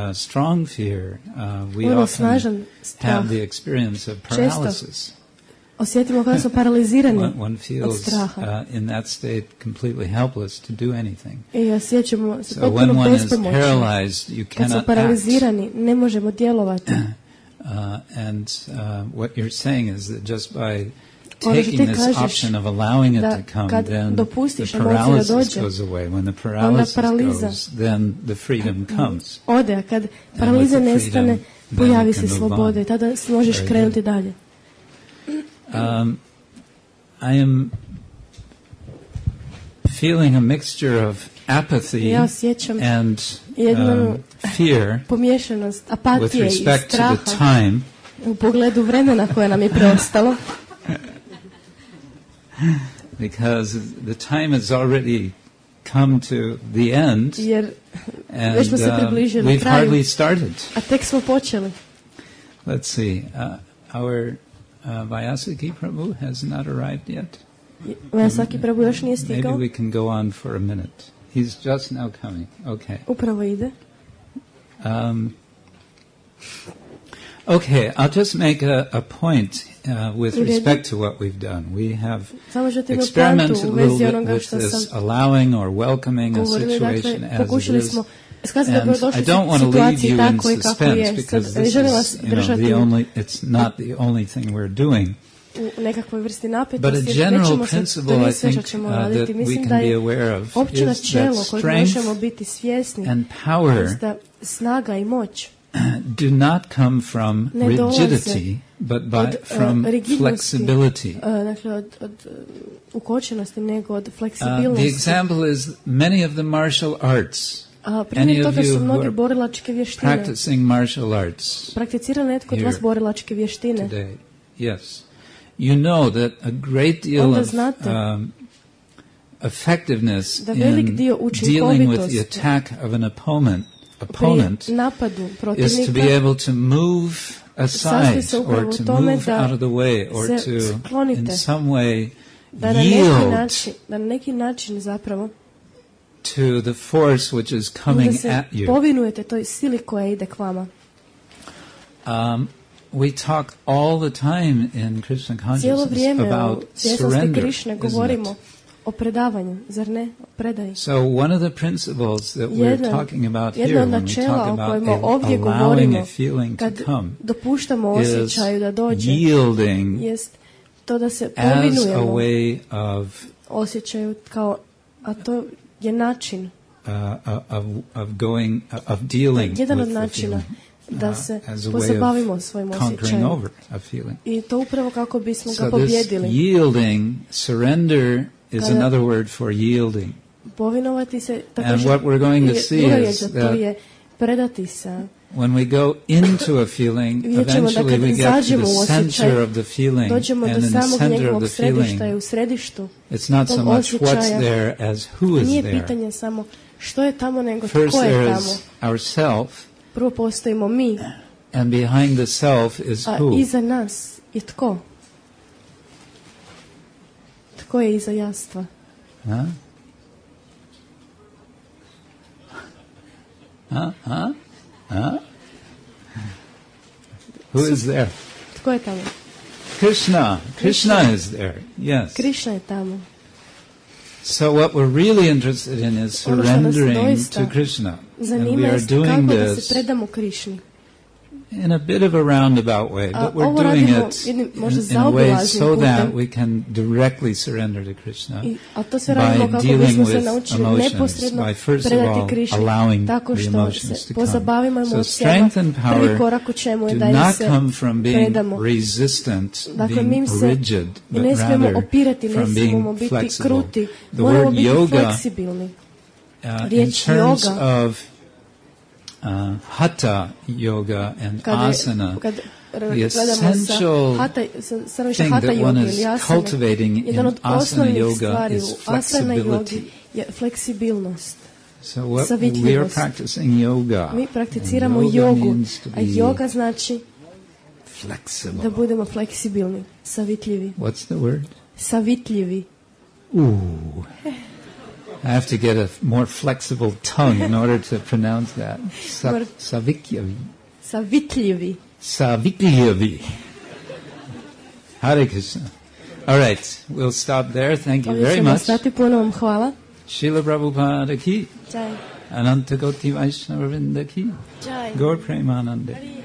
strong fear. We Vrlo often snažan strah. have the experience of paralysis. osjetimo kada smo paralizirani one od feels straha. in that state completely helpless to do anything. I osjećamo se So when potpuno one is bespomoćni. paralyzed, you Kad smo cannot act. paralizirani, ne možemo djelovati. And what you're saying is that just by Ono što taking ti this kažeš, option of allowing it da to come, kad then the dopustiš emociju da paralysis dođe, goes away. When the onda paralysis paraliza goes, then the freedom comes. ode, a kad paraliza with the nestane, freedom, pojavi then you se can move sloboda on. i tada možeš Very krenuti dalje. I am feeling a mixture of apathy Ja osjećam and jednu fear pomiješanost with apatije i respect to straha the time u pogledu vremena koje nam je preostalo, because the time has already come to the end jer and već smo se približili we've kraju, hardly started. a tek smo počeli. Let's see, our Vyasaki Prabhu has not arrived yet. Vyasaki Prabhu još nije Maybe stigao, we can go on for a minute. He's just now coming. Okay. upravo ide. Okay, I'll just make a point with U redu. respect to what we've done. We have Samo želim jednu experimented poantu a u little vezi bit onoga with što this sam allowing or welcoming a govorili. situation Dakle, as it pokušali is. smo skazati da And I došli don't want to leave situaciji you in tako i kako suspense je. because Sad, this želim vas is, držati it's not the only thing we're doing. u nekakvoj vrsti But a napetosti. general Nećemo se, principle to nije I sve što think ćemo that raditi. we Mislim can da be je aware of opće is načelo that kojeg strength možemo biti svjesni, and power jest da snaga i moć do not come from ne dolaze rigidity, but od from rigidnosti, flexibility. dakle od ukočenosti, nego od The fleksibilnosti. example is many of the martial arts. A Any primjer of toga you su who mnoge are borilačke vještine. practicing martial arts Prakticira li netko od vas here borilačke vještine? today? Yes. You know that a great deal Onda of znate effectiveness da velik in dio dealing with the učinkovitosti attack of an opponent pri napadu is to protivnika be able to move sastoji aside se or upravo u to tome move da out of the way or se to sklonite, in some way da na neki način zapravo to the force which is da coming se at you. povinujete toj sili koja ide k vama. We talk all the time in Krishna Cijelo consciousness vrijeme u about svjesnosti surrender, Krišne isn't govorimo it? o predavanju, zar ne? O predaji. So one of the principles that we're talking about Jedno here od when we načela talk o about kojima ovdje allowing govorimo a feeling to kad come dopuštamo is osjećaju da dođe yielding jest to da se as a povinujemo way of osjećaju kao, a to je način, of going of dealing jedan with od the načina feeling, da se as a way pozabavimo svojim of conquering osjećajem. over a feeling. I to upravo kako bismo ga So this pobjedili. yielding, surrender is Kada- another word for yielding. Povinovati se And također what we're going to je see druga is riječ, a to that je predati se. when we go into a feeling, Vidjet ćemo da eventually kad we get to izađemo the u center osjećaj, of the feeling, dođemo and do in the samog center of njegovog the središta i feeling, u središtu it's not so tog much what's osjećaja there as who is nije there. pitanje samo što je tamo, nego First tko je there tamo. is ourself, Prvo postojimo mi, and behind the self is a who? iza nas je tko? Tko je iza jastva? Huh? Huh? Huh? Huh? Who is there? Tko je tamo? Krishna. Krishna is there. Yes. Krišna je tamo. So what we're really interested in is Ono što nas surrendering doista to Krishna. And zanima we je are doing kako da this se predamo Krišni. in a bit of a roundabout way, A but we're ovo doing radimo it jednim možda in a way zaobilaznim so that putem. we can directly surrender to Krishna A to sve radimo by kako dealing bismo se with naučili emotions, neposredno by first of predati all Krišni, allowing tako the što emotions se to come. pozabavimo So emocijama. strength and Prvi power korak u čemu je do da im not se come from being predamo. resistant, Dakle, mi being se rigid, but ne smijemo rather opirati, ne from smijemo being biti flexible. kruti, The moramo word biti yoga, fleksibilni. in Riječ terms yoga, of hatha yoga and asana, kad the gledamo sa essential stanovišta thing hatha that one yoga is ili asane, cultivating in jedan od asana osnovnih yoga stvari is u asana yogi flexibility. je fleksibilnost. So what we are Savitljivost. practicing yoga. Mi prakticiramo And jogu, means to a be yoga znači flexible. da budemo fleksibilni, savitljivi. What's the word? Savitljivi. Ooh. I have to get a more flexible tongue in order to pronounce that. Savikljavi. Savitljivi. Savikljavi. Hare Krishna. All right, we'll stop there. Thank you Ovdje very ćemo much. stati, puno vam hvala. Srila Prabhupada ki, Jai. Ananta Koti Vaishnava Vrinda ki, Jai. Gaur Premanande. Hare